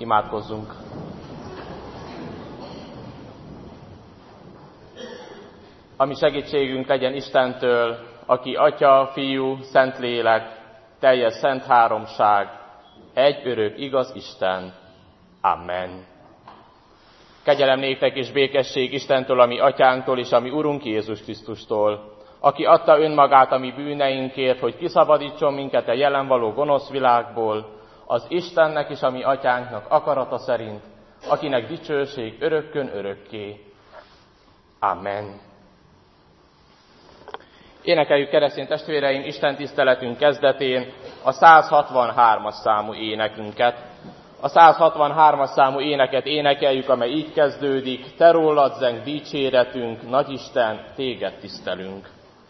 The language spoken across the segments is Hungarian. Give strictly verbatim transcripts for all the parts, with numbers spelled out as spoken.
Imádkozzunk! A mi segítségünk legyen Istentől, aki Atya, Fiú, Szentlélek, teljes szent háromság, egy örök igaz Isten. Amen. Kegyelem néktek és békesség Istentől, a mi Atyánktól és a mi Urunk Jézus Krisztustól, aki adta önmagát a mi bűneinkért, hogy kiszabadítson minket a jelen való gonosz világból, az Istennek és a mi Atyánknak akarata szerint, akinek dicsőség örökkön örökké. Amen. Énekeljük, keresztény testvéreim, Isten tiszteletünk kezdetén a száz hatvanhármas számú énekünket. A száz hatvanhármas számú éneket énekeljük, amely így kezdődik: Te rólad zeng dicséretünk, Nagyisten, téged tisztelünk.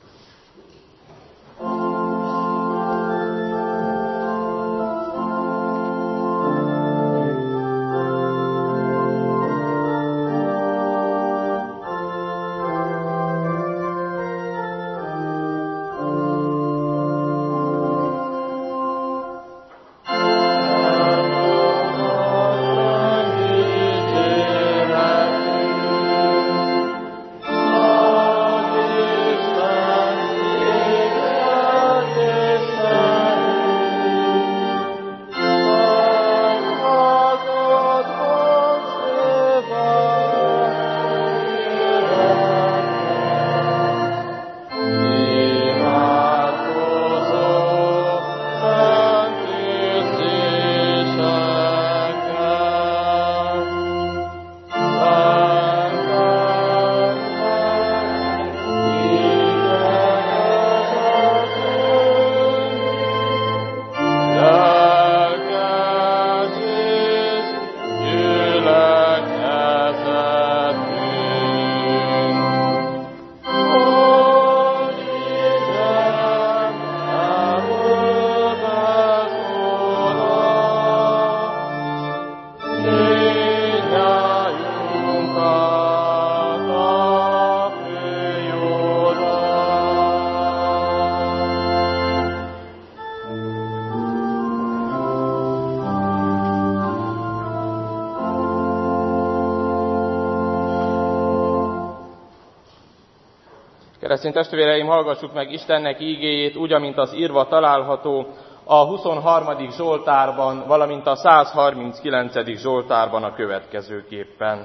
Keresztény testvéreim, hallgassuk meg Istennek ígéjét, úgy, amint az írva található a huszonharmadik Zsoltárban, valamint a száz harminckilencedik Zsoltárban a következőképpen.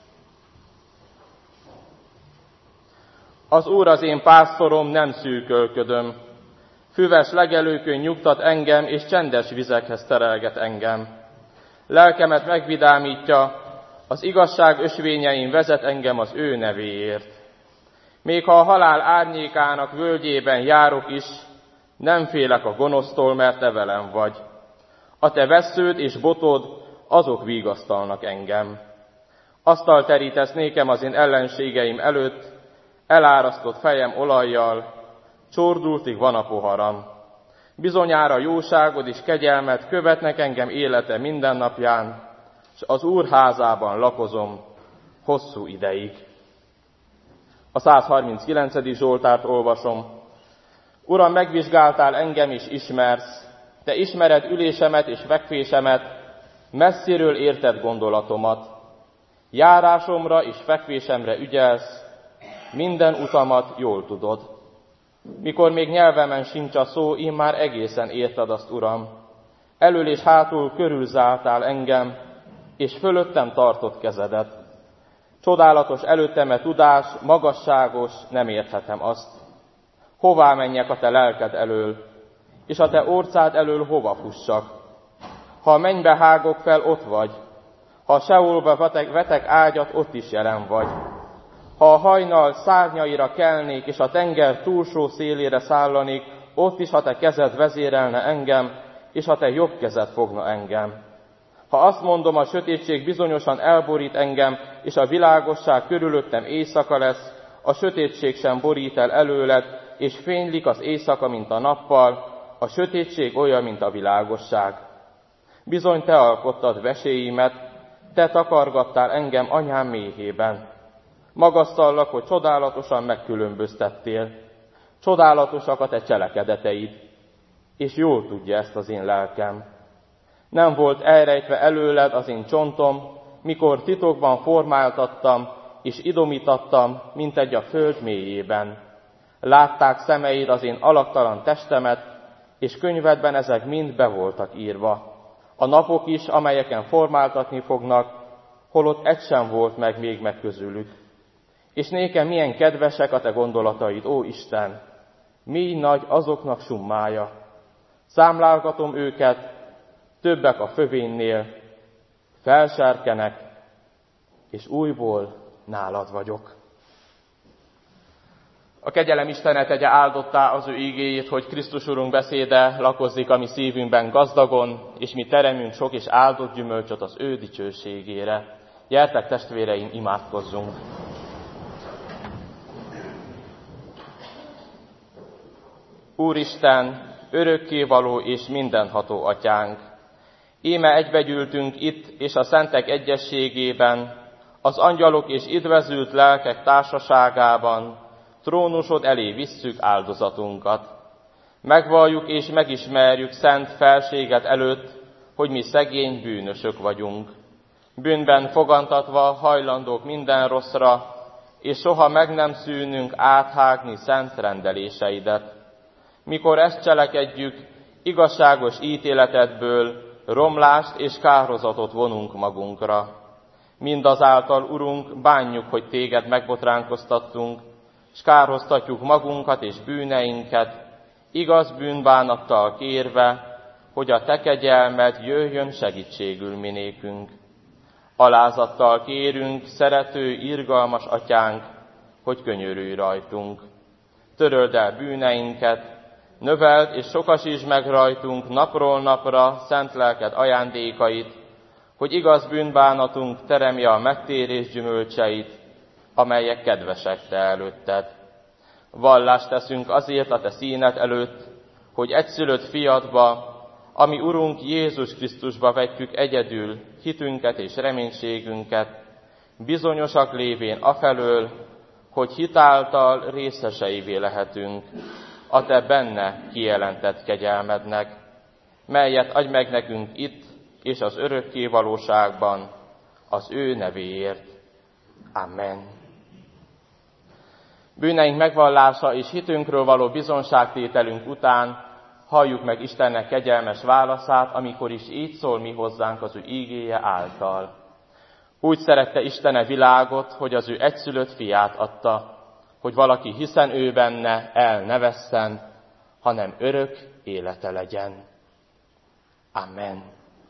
Az Úr az én pásztorom, nem szűkölködöm. Füves legelőkön nyugtat engem, és csendes vizekhez terelget engem. Lelkemet megvidámítja, az igazság ösvényein vezet engem az ő nevéért. Még ha a halál árnyékának völgyében járok is, nem félek a gonosztól, mert te velem vagy. A te vessződ és botod, azok vigasztalnak engem. Asztalt terítesz nékem az én ellenségeim előtt, elárasztott fejem olajjal, csordultig van a poharam. Bizonyára jóságod és kegyelmed követnek engem élete minden napján, és az Úr házában lakozom hosszú ideig. A száz harminckilencedik Zsoltárt olvasom. Uram, megvizsgáltál engem és ismersz, te ismered ülésemet és fekvésemet, messziről érted gondolatomat. Járásomra és fekvésemre ügyelsz, minden utamat jól tudod. Mikor még nyelvemen sincs a szó, immár egészen érted azt, Uram. Elől és hátul körülzártál engem, és fölöttem tartott kezedet. Csodálatos előtteme tudás, magasságos, nem érthetem azt. Hová menjek a te lelked elől, és a te orcád elől hova fussak? Ha a mennybe hágok fel, ott vagy. Ha a Seolba vetek, vetek ágyat, ott is jelen vagy. Ha a hajnal szárnyaira kelnék, és a tenger túlsó szélére szállanék, ott is, ha te kezed vezérelne engem, és ha te jobb kezed fogna engem. Ha azt mondom, a sötétség bizonyosan elborít engem, és a világosság körülöttem éjszaka lesz, a sötétség sem borít el előled, és fénylik az éjszaka, mint a nappal, a sötétség olyan, mint a világosság. Bizony te alkottad veséimet, te takargattál engem anyám méhében. Magasztallak, hogy csodálatosan megkülönböztettél. Csodálatosak a te cselekedeteid, és jól tudja ezt az én lelkem. Nem volt elrejtve előled az én csontom, mikor titokban formáltattam, és idomítattam, mint egy a föld mélyében. Látták szemeid az én alaktalan testemet, és könyvedben ezek mind be voltak írva. A napok is, amelyeken formáltatni fognak, holott egy sem volt meg még meg közülük. És nékem milyen kedvesek a te gondolataid, ó Isten, mély nagy azoknak summája. Számlálgatom őket, többek a fövénnél, felserkenek, és újból nálad vagyok. A kegyelem Istene tegye áldottá az ő ígéjét, hogy Krisztus Urunk beszéde lakozzik a mi szívünkben gazdagon, és mi teremünk sok és áldott gyümölcsöt az ő dicsőségére. Gyertek, testvéreim, imádkozzunk! Úristen, örökkévaló és mindenható atyánk! Íme egybegyűltünk itt és a szentek egyességében, az angyalok és idvezült lelkek társaságában, trónusod elé visszük áldozatunkat. Megvalljuk és megismerjük szent felséget előtt, hogy mi szegény bűnösök vagyunk. Bűnben fogantatva hajlandók minden rosszra, és soha meg nem szűnünk áthágni szent rendeléseidet. Mikor ezt cselekedjük, igazságos ítéletedből romlást és kározatot vonunk magunkra. Mindazáltal, Urunk, bánjuk, hogy téged megbotránkoztattunk, s kárhoztatjuk magunkat és bűneinket, igaz bűnbánattal kérve, hogy a te kegyelmed jöjjön segítségül minékünk. Alázattal kérünk, szerető, irgalmas atyánk, hogy könyörülj rajtunk. Töröld el bűneinket, növeld és sokasítsd meg rajtunk napról napra szent lelked ajándékait, hogy igaz bűnbánatunk teremje a megtérés gyümölcseit, amelyek kedvesek te előtted. Vallást teszünk azért a te színed előtt, hogy egyszülött fiadba, ami Urunk Jézus Krisztusba vetjük egyedül hitünket és reménységünket, bizonyosak lévén afelől, hogy hitáltal részeseivé lehetünk a te benne kijelentett kegyelmednek, melyet adj meg nekünk itt és az örökké valóságban az ő nevéért. Amen. Bűneink megvallása és hitünkről való bizonságtételünk után halljuk meg Istennek kegyelmes válaszát, amikor is így szól mi hozzánk az ő ígéje által. Úgy szerette Isten a világot, hogy az ő egyszülött fiát adta, hogy valaki hiszen ő benne el ne vesszen, hanem örök élete legyen. Amen.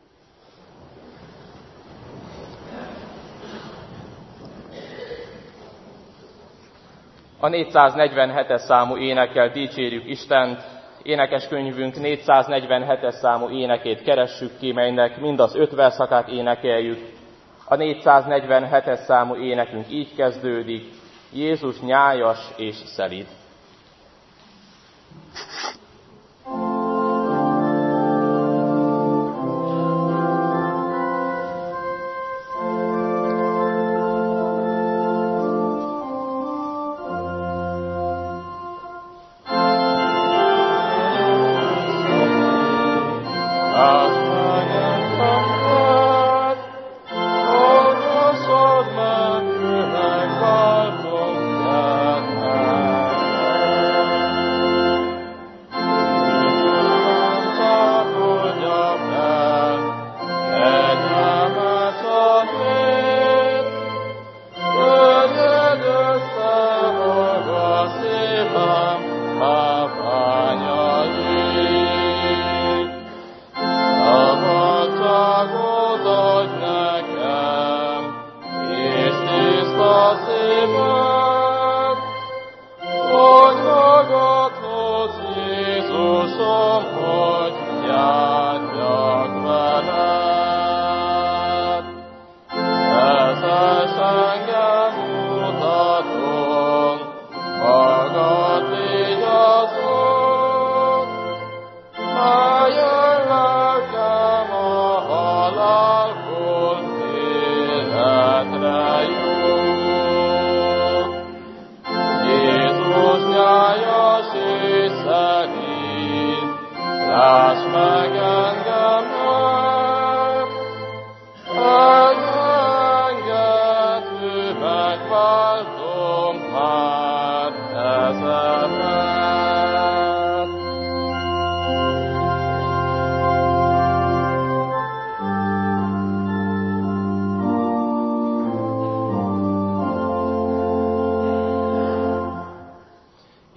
A négyszáznegyvenhetes számú énekkel dicsérjük Istent, énekeskönyvünk négyszáznegyvenhetes számú énekét keressük ki, melynek mind az öt verszakát énekeljük. A négyszáznegyvenhetes számú énekünk így kezdődik: Jézus nyájas és szelíd.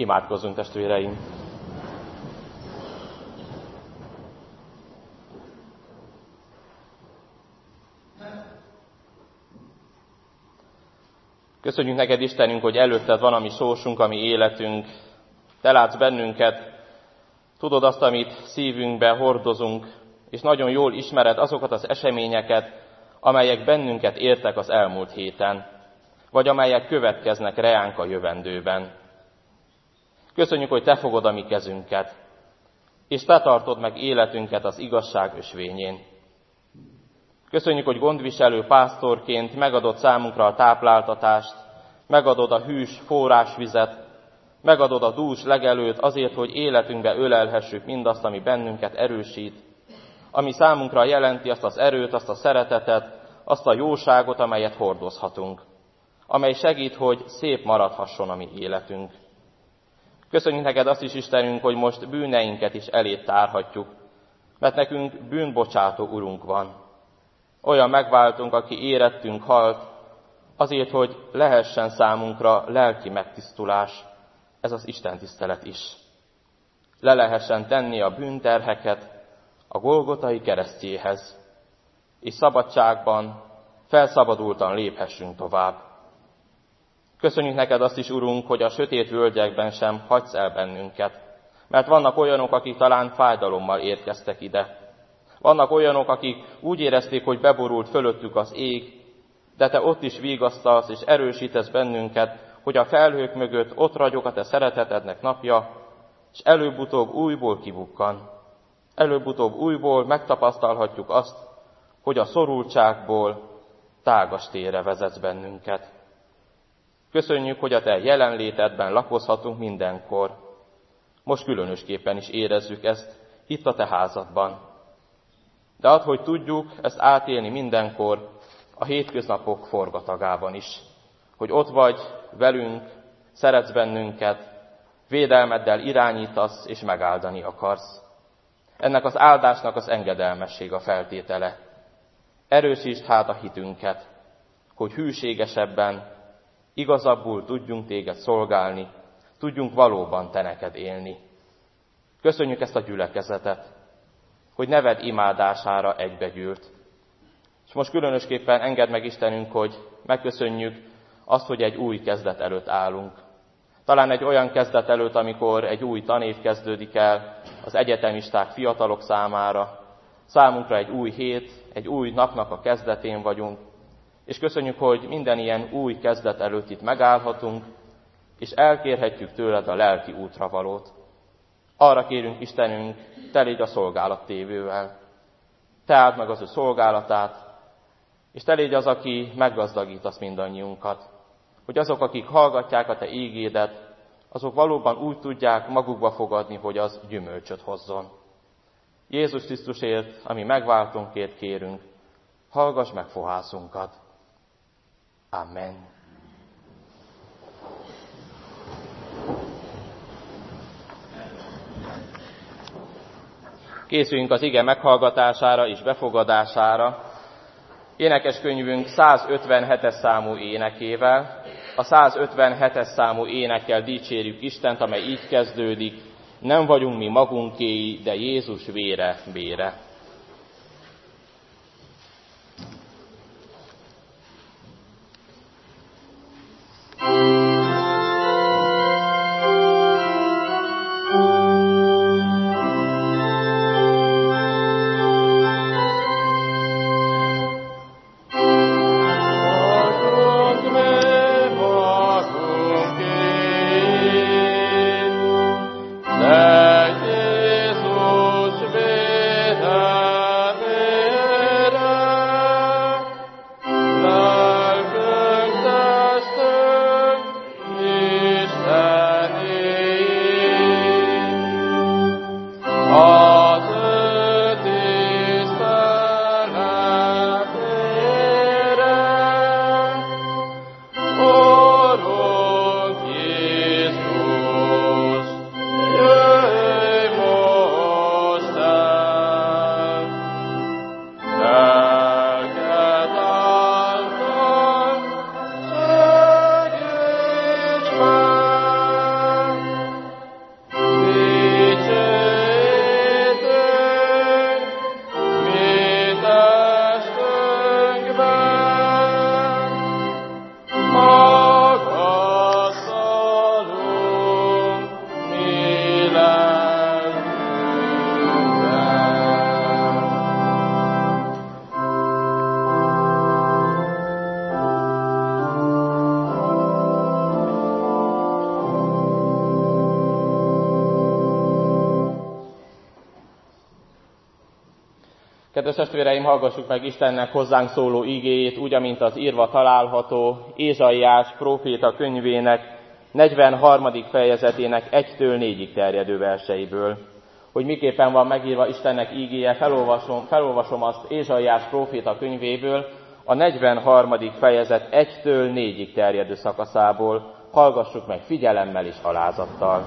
Imádkozzunk, testvéreim! Köszönjük neked, Istenünk, hogy előtted van a mi sorsunk, a mi életünk. Te látsz bennünket, tudod azt, amit szívünkbe hordozunk, és nagyon jól ismered azokat az eseményeket, amelyek bennünket értek az elmúlt héten, vagy amelyek következnek reánk a jövendőben. Köszönjük, hogy te fogod a mi kezünket, és te tartod meg életünket az igazság ösvényén. Köszönjük, hogy gondviselő pásztorként megadod számunkra a tápláltatást, megadod a hűs forrásvizet, megadod a dús legelőt azért, hogy életünkbe ölelhessük mindazt, ami bennünket erősít, ami számunkra jelenti azt az erőt, azt a szeretetet, azt a jóságot, amelyet hordozhatunk, amely segít, hogy szép maradhasson a mi életünk. Köszönjük neked azt is, Istenünk, hogy most bűneinket is elét tárhatjuk, mert nekünk bűnbocsátó Urunk van. Olyan megváltunk, aki érettünk halt, azért, hogy lehessen számunkra lelki megtisztulás, ez az Isten tisztelet is. Le lehessen tenni a bűnterheket a Golgotai keresztjéhez, és szabadságban, felszabadultan léphessünk tovább. Köszönjük neked azt is, Urunk, hogy a sötét völgyekben sem hagysz el bennünket, mert vannak olyanok, akik talán fájdalommal érkeztek ide. Vannak olyanok, akik úgy érezték, hogy beborult fölöttük az ég, de te ott is vigasztalsz és erősítesz bennünket, hogy a felhők mögött ott ragyog a te szeretetednek napja, és előbb-utóbb újból kibukkan. Előbb-utóbb újból megtapasztalhatjuk azt, hogy a szorultságból tágas térre vezetsz bennünket. Köszönjük, hogy a te jelenlétedben lakozhatunk mindenkor. Most különösképpen is érezzük ezt itt a te házadban. De add, hogy tudjuk ezt átélni mindenkor a hétköznapok forgatagában is. Hogy ott vagy velünk, szeretsz bennünket, védelmeddel irányítasz és megáldani akarsz. Ennek az áldásnak az engedelmesség a feltétele. Erősítsd hát a hitünket, hogy hűségesebben, igazabbul tudjunk téged szolgálni, tudjunk valóban te neked élni. Köszönjük ezt a gyülekezetet, hogy neved imádására egybegyűlt. És most különösképpen engedd meg, Istenünk, hogy megköszönjük azt, hogy egy új kezdet előtt állunk. Talán egy olyan kezdet előtt, amikor egy új tanév kezdődik el az egyetemisták, fiatalok számára. Számunkra egy új hét, egy új napnak a kezdetén vagyunk, és köszönjük, hogy minden ilyen új kezdet előtt itt megállhatunk, és elkérhetjük tőled a lelki útravalót. Arra kérünk, Istenünk, te légy a szolgálattévővel. Te áld meg az ő szolgálatát, és te légy az, aki meggazdagítasz mindannyiunkat. Hogy azok, akik hallgatják a te ígédet, azok valóban úgy tudják magukba fogadni, hogy az gyümölcsöt hozzon. Jézus Krisztusért, ami megváltunkért kérünk, hallgass meg fohászunkat. Amen. Készüljünk az ige meghallgatására és befogadására. Énekeskönyvünk százötvenhetes számú énekével. A százötvenhetes számú énekkel dicsérjük Istent, amely így kezdődik: nem vagyunk mi magunkéi, de Jézus vére bére. Jézus vére Kedves testvéreim, hallgassuk meg Istennek hozzánk szóló igéjét, úgy, amint az írva található Ézsaiás próféta könyvének negyvenharmadik fejezetének egytől négyig terjedő verseiből. Hogy miképpen van megírva Istennek igéje, felolvasom, felolvasom azt Ézsaiás próféta könyvéből, a negyvenharmadik fejezet egytől négyig terjedő szakaszából. Hallgassuk meg figyelemmel és alázattal.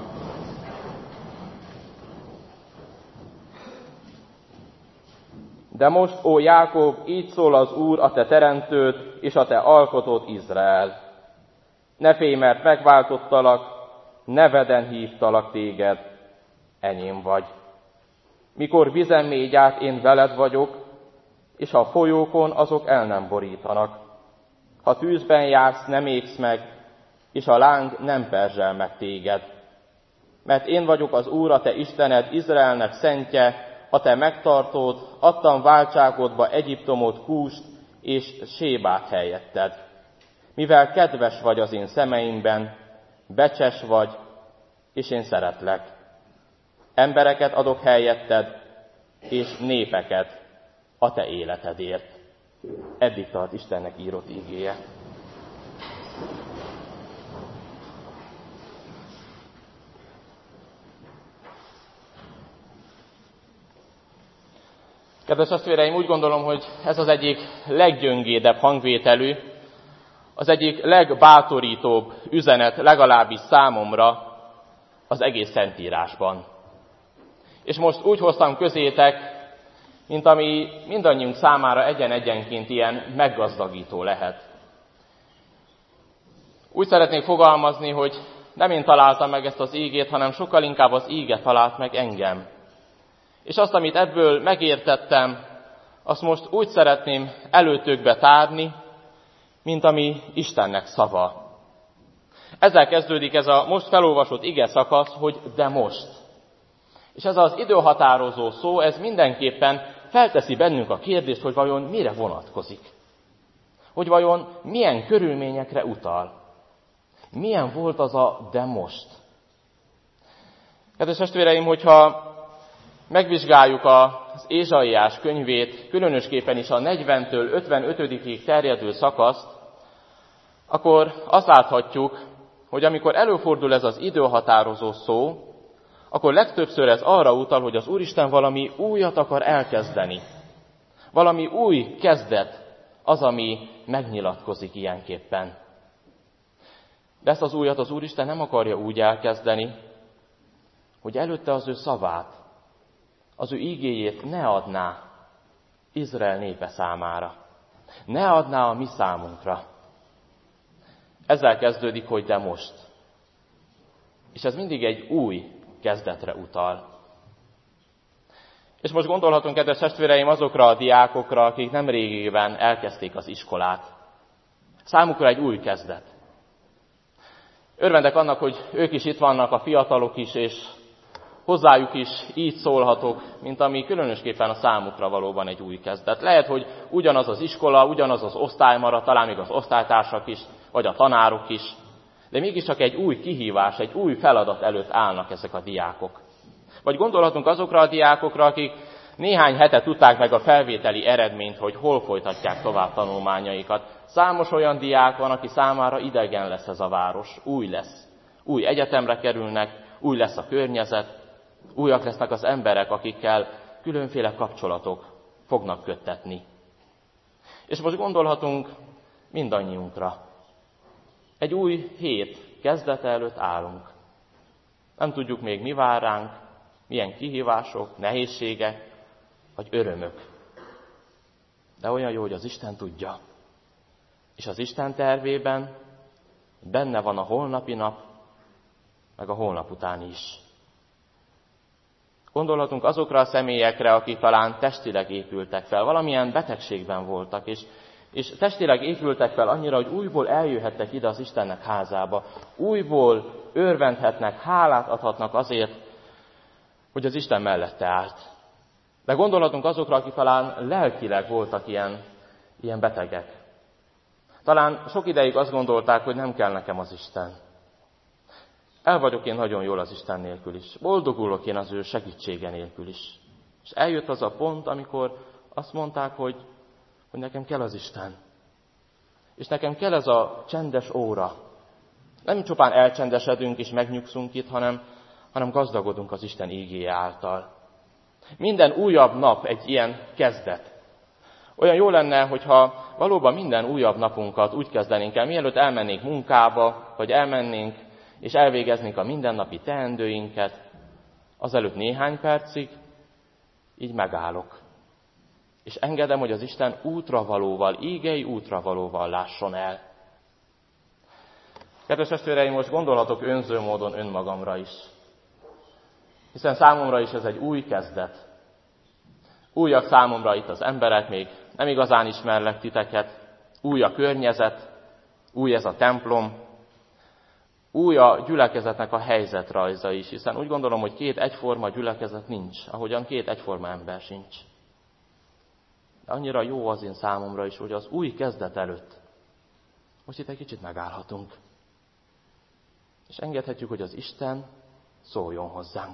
De most, ó Jákob, így szól az Úr, a te teremtőd, és a te alkotód Izrael. Ne félj, mert megváltottalak, neveden hívtalak téged, enyém vagy. Mikor vizen mégy át, én veled vagyok, és a folyókon azok el nem borítanak. Ha tűzben jársz, nem égsz meg, és a láng nem perzsel meg téged. Mert én vagyok az Úr, a te Istened, Izraelnek szentje, a te megtartód, adtam váltságodba Egyiptomot, Kúst és Sébát helyetted. Mivel kedves vagy az én szemeimben, becses vagy, és én szeretlek. Embereket adok helyetted, és népeket a te életedért. Eddig tart Istennek írott ígéje. Kedves testvéreim, úgy gondolom, hogy ez az egyik leggyöngédebb hangvételű, az egyik legbátorítóbb üzenet, legalábbis számomra az egész Szentírásban. És most úgy hoztam közétek, mint ami mindannyiunk számára egyen-egyenként ilyen meggazdagító lehet. Úgy szeretnék fogalmazni, hogy nem én találtam meg ezt az ígét, hanem sokkal inkább az íge talált meg engem. És azt, amit ebből megértettem, azt most úgy szeretném előtökbe tárni, mint ami Istennek szava. Ezzel kezdődik ez a most felolvasott ige szakasz, hogy de most. És ez az időhatározó szó, ez mindenképpen felteszi bennünk a kérdést, hogy vajon mire vonatkozik. Hogy vajon milyen körülményekre utal. Milyen volt az a de most. Kedves testvéreim, hogyha megvizsgáljuk az Ézsaiás könyvét, különösképpen is a negyventől ötvenötödikig terjedő szakaszt, akkor azt láthatjuk, hogy amikor előfordul ez az időhatározó szó, akkor legtöbbször ez arra utal, hogy az Úristen valami újat akar elkezdeni. Valami új kezdet az, ami megnyilatkozik ilyenképpen. De ezt az újat az Úristen nem akarja úgy elkezdeni, hogy előtte az ő szavát, az ő ígéjét ne adná Izrael népe számára. Ne adná a mi számunkra. Ezzel kezdődik, hogy de most. És ez mindig egy új kezdetre utal. És most gondolhatunk, kedves testvéreim, azokra a diákokra, akik nem régében elkezdték az iskolát. Számukra egy új kezdet. Örvendek annak, hogy ők is itt vannak, a fiatalok is, és hozzájuk is így szólhatok, mint ami különösképpen a számukra valóban egy új kezdet. Lehet, hogy ugyanaz az iskola, ugyanaz az osztály marad, talán még az osztálytársak is, vagy a tanárok is, de mégiscsak egy új kihívás, egy új feladat előtt állnak ezek a diákok. Vagy gondolhatunk azokra a diákokra, akik néhány hete tudták meg a felvételi eredményt, hogy hol folytatják tovább tanulmányaikat. Számos olyan diák van, aki számára idegen lesz ez a város, új lesz. Új egyetemre kerülnek, új lesz a környezet, újak lesznek az emberek, akikkel különféle kapcsolatok fognak köttetni. És most gondolhatunk mindannyiunkra. Egy új hét kezdete előtt állunk. Nem tudjuk még, mi vár ránk, milyen kihívások, nehézségek, vagy örömök. De olyan jó, hogy az Isten tudja. És az Isten tervében benne van a holnapi nap, meg a holnap után is. Gondolhatunk azokra a személyekre, akik talán testileg épültek fel, valamilyen betegségben voltak, és, és testileg épültek fel annyira, hogy újból eljöhettek ide az Istennek házába. Újból örvendhetnek, hálát adhatnak azért, hogy az Isten mellette állt. De gondolhatunk azokra, akik talán lelkileg voltak ilyen, ilyen betegek. Talán sok ideig azt gondolták, hogy nem kell nekem az Isten. El vagyok én nagyon jól az Isten nélkül is. Boldogulok én az ő segítsége nélkül is. És eljött az a pont, amikor azt mondták, hogy, hogy nekem kell az Isten. És nekem kell ez a csendes óra. Nem csupán elcsendesedünk és megnyugszunk itt, hanem, hanem gazdagodunk az Isten ígéje által. Minden újabb nap egy ilyen kezdet. Olyan jó lenne, hogyha valóban minden újabb napunkat úgy kezdenénk el, mielőtt elmennénk munkába, vagy elmennénk és elvégeznénk a mindennapi teendőinket, azelőtt néhány percig így megállok. És engedem, hogy az Isten útravalóval, ígei útravalóval lásson el. Kedves testvéreim, most gondolhatok önző módon önmagamra is. Hiszen számomra is ez egy új kezdet. Újak számomra itt az emberek, még nem igazán ismerlek titeket. Új a környezet, új ez a templom, új a gyülekezetnek a helyzetrajza is, hiszen úgy gondolom, hogy két egyforma gyülekezet nincs, ahogyan két egyforma ember sincs. De annyira jó az én számomra is, hogy az új kezdet előtt most itt egy kicsit megállhatunk. És engedhetjük, hogy az Isten szóljon hozzánk.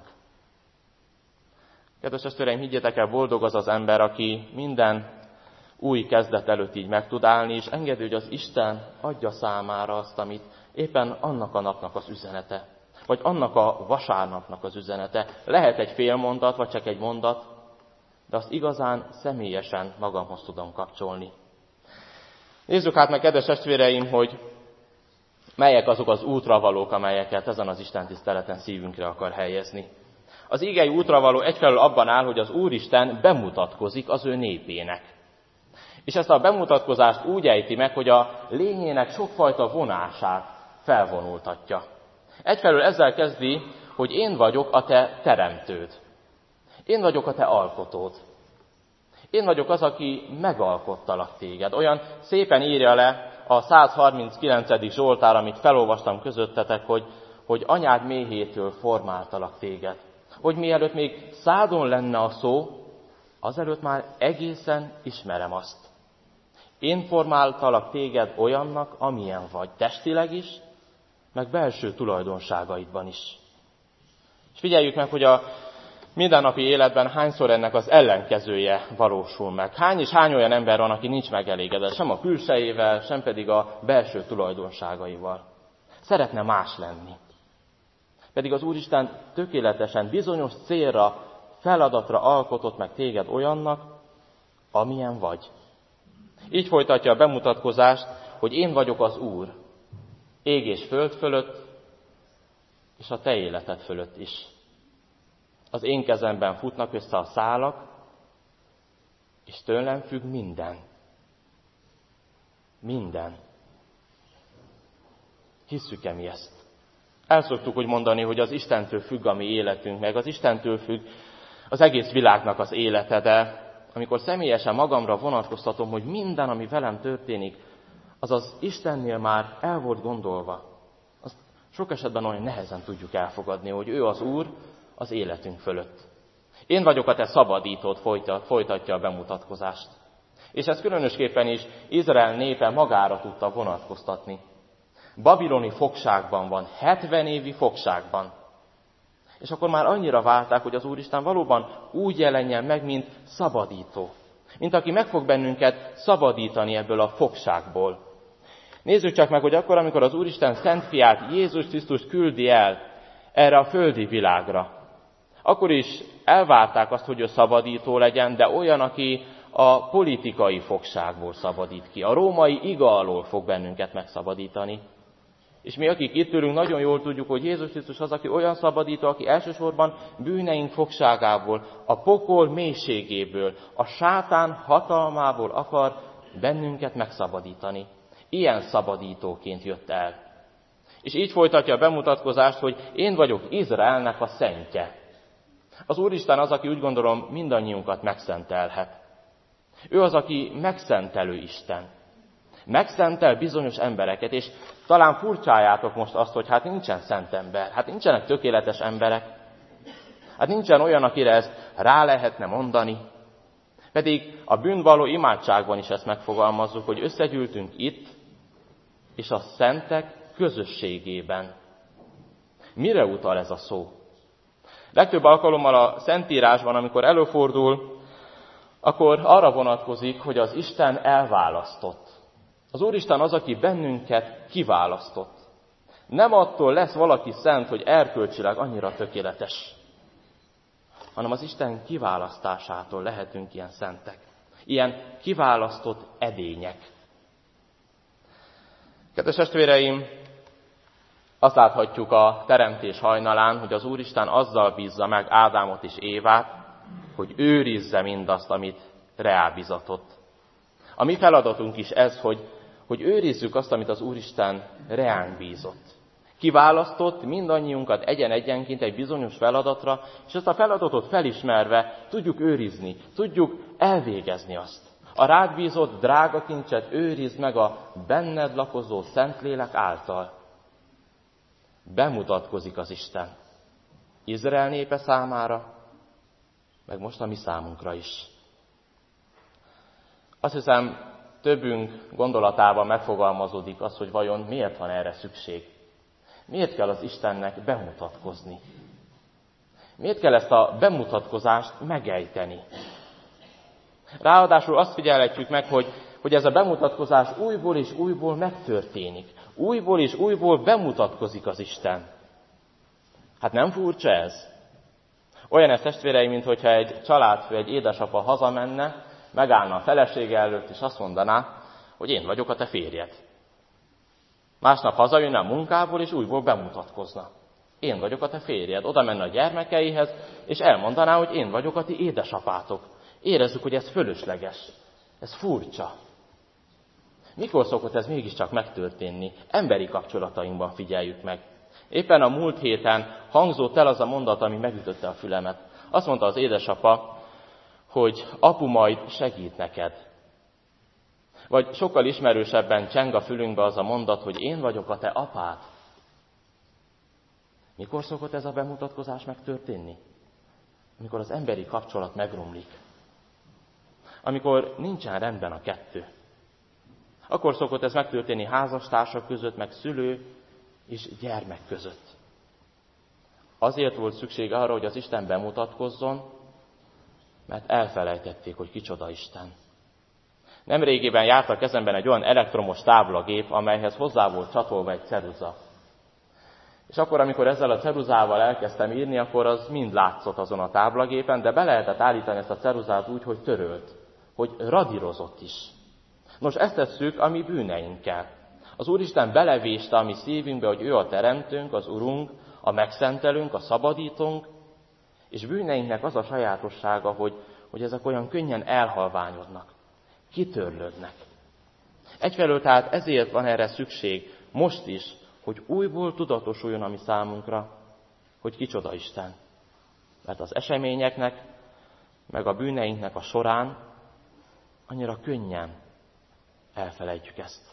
Kedves testvéreim, higgyétek el, boldog az az ember, aki minden új kezdet előtt így meg tud állni, és engedi, hogy az Isten adja számára azt, amit éppen annak a napnak az üzenete, vagy annak a vasárnapnak az üzenete. Lehet egy fél mondat, vagy csak egy mondat, de azt igazán személyesen magamhoz tudom kapcsolni. Nézzük hát meg, kedves testvéreim, hogy melyek azok az útravalók, amelyeket ezen az Isten tiszteleten szívünkre akar helyezni. Az ígei útravaló egyfelől abban áll, hogy az Úristen bemutatkozik az ő népének. És ezt a bemutatkozást úgy ejti meg, hogy a lényének sokfajta vonását felvonultatja. Egyfelől ezzel kezdi, hogy én vagyok a te teremtőd. Én vagyok a te alkotód. Én vagyok az, aki megalkottalak téged. Olyan szépen írja le a százharminckilencedik Zsoltár, amit felolvastam közöttetek, hogy, hogy anyád méhétől formáltalak téged. Hogy mielőtt még szádon lenne a szó, azelőtt már egészen ismerem azt. Én formáltalak téged olyannak, amilyen vagy, testileg is, meg belső tulajdonságaidban is. És figyeljük meg, hogy a mindennapi életben hányszor ennek az ellenkezője valósul meg. Hány és hány olyan ember van, aki nincs megelégedett, sem a külsejével, sem pedig a belső tulajdonságaival. Szeretne más lenni. Pedig az Úristen tökéletesen bizonyos célra, feladatra alkotott meg téged olyannak, amilyen vagy. Így folytatja a bemutatkozást, hogy én vagyok az Úr, ég és föld fölött, és a te életed fölött is. Az én kezemben futnak össze a szálak, és tőlem függ minden. Minden. Hisszük-e mi ezt? El szoktuk úgy mondani, hogy az Istentől függ a mi életünk, meg az Istentől függ az egész világnak az élete, de amikor személyesen magamra vonatkoztatom, hogy minden, ami velem történik, az az Istennél már el volt gondolva. Azt sok esetben olyan nehezen tudjuk elfogadni, hogy ő az Úr az életünk fölött. Én vagyok a te szabadítód, folytatja a bemutatkozást. És ez különösképpen is Izrael népe magára tudta vonatkoztatni. Babiloni fogságban van, hetven évi fogságban. És akkor már annyira várták, hogy az Úristen valóban úgy jelenjen meg, mint szabadító. Mint aki meg fog bennünket szabadítani ebből a fogságból. Nézzük csak meg, hogy akkor, amikor az Úristen Szent Fiát, Jézus Krisztus küldi el erre a földi világra, akkor is elvárták azt, hogy ő szabadító legyen, de olyan, aki a politikai fogságból szabadít ki. A római iga alól fog bennünket megszabadítani. És mi, akik itt ülünk, nagyon jól tudjuk, hogy Jézus Krisztus az, aki olyan szabadító, aki elsősorban bűneink fogságából, a pokol mélységéből, a sátán hatalmából akar bennünket megszabadítani. Ilyen szabadítóként jött el. És így folytatja a bemutatkozást, hogy én vagyok Izraelnek a szentje. Az Úristen az, aki úgy gondolom mindannyiunkat megszentelhet. Ő az, aki megszentelő Isten. Megszentel bizonyos embereket, és talán furcsájátok most azt, hogy hát nincsen szent ember, hát nincsenek tökéletes emberek, hát nincsen olyan, akire ezt rá lehetne mondani. Pedig a bűnvalló imádságban is ezt megfogalmazzuk, hogy összegyűltünk itt, és a szentek közösségében. Mire utal ez a szó? Legtöbb alkalommal a Szentírásban, amikor előfordul akkor arra vonatkozik, hogy az Isten elválasztott. Az Úristen az, aki bennünket kiválasztott. Nem attól lesz valaki szent, hogy erkölcsileg annyira tökéletes, hanem az Isten kiválasztásától lehetünk ilyen szentek. Ilyen kiválasztott edények. Kedves testvéreim, azt láthatjuk a teremtés hajnalán, hogy az Úristen azzal bízza meg Ádámot és Évát, hogy őrizze mindazt, amit reábizatott. A mi feladatunk is ez, hogy, hogy őrizzük azt, amit az Úristen reánk bízott. Kiválasztott mindannyiunkat egyen-egyenként egy bizonyos feladatra, és ezt a feladatot felismerve tudjuk őrizni, tudjuk elvégezni azt. A rád bízott drága kincset őrizd meg a benned lakozó Szentlélek által. Bemutatkozik az Isten Izrael népe számára, meg most a mi számunkra is. Azt hiszem, többünk gondolatában megfogalmazódik az, hogy vajon miért van erre szükség. Miért kell az Istennek bemutatkozni? Miért kell ezt a bemutatkozást megejteni? Ráadásul azt figyelhetjük meg, hogy, hogy ez a bemutatkozás újból és újból megtörténik. Újból és újból bemutatkozik az Isten. Hát nem furcsa ez? Olyan ez, testvéreim, mintha egy családfő, egy édesapa hazamenne, megállna a felesége előtt, és azt mondaná, hogy én vagyok a te férjed. Másnap hazajönne a munkából, és újból bemutatkozna. Én vagyok a te férjed. Oda menne a gyermekeihez, és elmondaná, hogy én vagyok a ti édesapátok. Érezzük, hogy ez fölösleges. Ez furcsa. Mikor szokott ez mégiscsak megtörténni? Emberi kapcsolatainkban figyeljük meg. Éppen a múlt héten hangzott el az a mondat, ami megütötte a fülemet. Azt mondta az édesapa, hogy apu majd segít neked. Vagy sokkal ismerősebben cseng a fülünkbe az a mondat, hogy én vagyok a te apád. Mikor szokott ez a bemutatkozás megtörténni? Amikor az emberi kapcsolat megromlik. Amikor nincsen rendben a kettő. Akkor szokott ez megtörténni házastársak között, meg szülő és gyermek között. Azért volt szükség arra, hogy az Isten bemutatkozzon, mert elfelejtették, hogy kicsoda Isten. Nemrégiben járt a kezemben egy olyan elektromos táblagép, amelyhez hozzá volt csatolva egy ceruza. És akkor, amikor ezzel a ceruzával elkezdtem írni, akkor az mind látszott azon a táblagépen, de be lehetett állítani ezt a ceruzát úgy, hogy törölt, hogy radírozott is. Nos, ezt tesszük a mi bűneinkkel. Az Úristen belevéste a mi szívünkbe, hogy ő a teremtőnk, az Urunk, a megszentelünk, a szabadítónk, és bűneinknek az a sajátossága, hogy, hogy ezek olyan könnyen elhalványodnak, kitörlődnek. Egyfelől tehát ezért van erre szükség most is, hogy újból tudatosuljon a mi számunkra, hogy kicsoda Isten. Mert az eseményeknek, meg a bűneinknek a során annyira könnyen elfelejtjük ezt.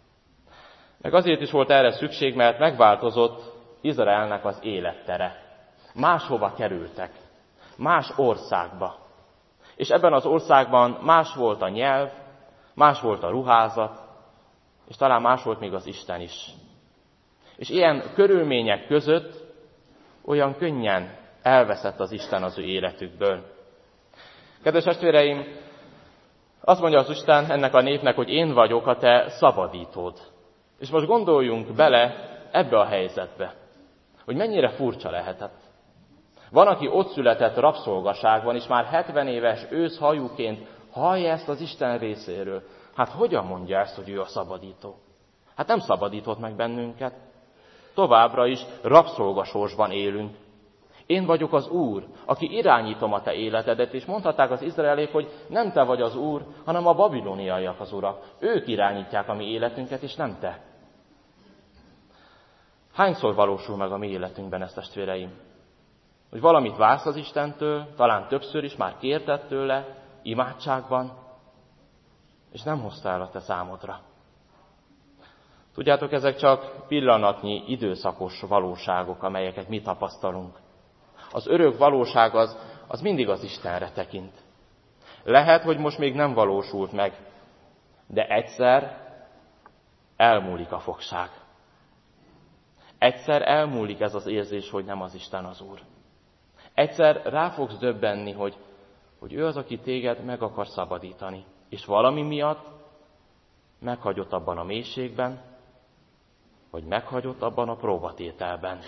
Meg azért is volt erre szükség, mert megváltozott Izraelnek az élettere. Máshova kerültek, más országba. És ebben az országban más volt a nyelv, más volt a ruházat, és talán más volt még az Isten is. És ilyen körülmények között olyan könnyen elveszett az Isten az ő életükből. Kedves testvéreim, azt mondja az Isten ennek a népnek, hogy én vagyok a te szabadítód. És most gondoljunk bele ebbe a helyzetbe, hogy mennyire furcsa lehetett. Van, aki ott született rabszolgaságban, és már hetven éves őszhajuként hallja ezt az Isten részéről. Hát hogyan mondja ezt, hogy ő a szabadító? Hát nem szabadított meg bennünket. Továbbra is rabszolgasorsban élünk. Én vagyok az Úr, aki irányítom a te életedet, és mondhatták az izraelék, hogy nem te vagy az Úr, hanem a babiloniaiak az urak. Ők irányítják a mi életünket, és nem te. Hányszor valósul meg a mi életünkben ezt, testvéreim? Hogy valamit vársz az Istentől, talán többször is már kérted tőle, imádságban, és nem hozta el a te számodra. Tudjátok, ezek csak pillanatnyi, időszakos valóságok, amelyeket mi tapasztalunk. Az örök valóság az, az mindig az Istenre tekint. Lehet, hogy most még nem valósult meg, de egyszer elmúlik a fogság. Egyszer elmúlik ez az érzés, hogy nem az Isten az Úr. Egyszer rá fogsz döbbenni, hogy, hogy ő az, aki téged meg akar szabadítani. És valami miatt meghagyott abban a mélységben, vagy meghagyott abban a próbatételben.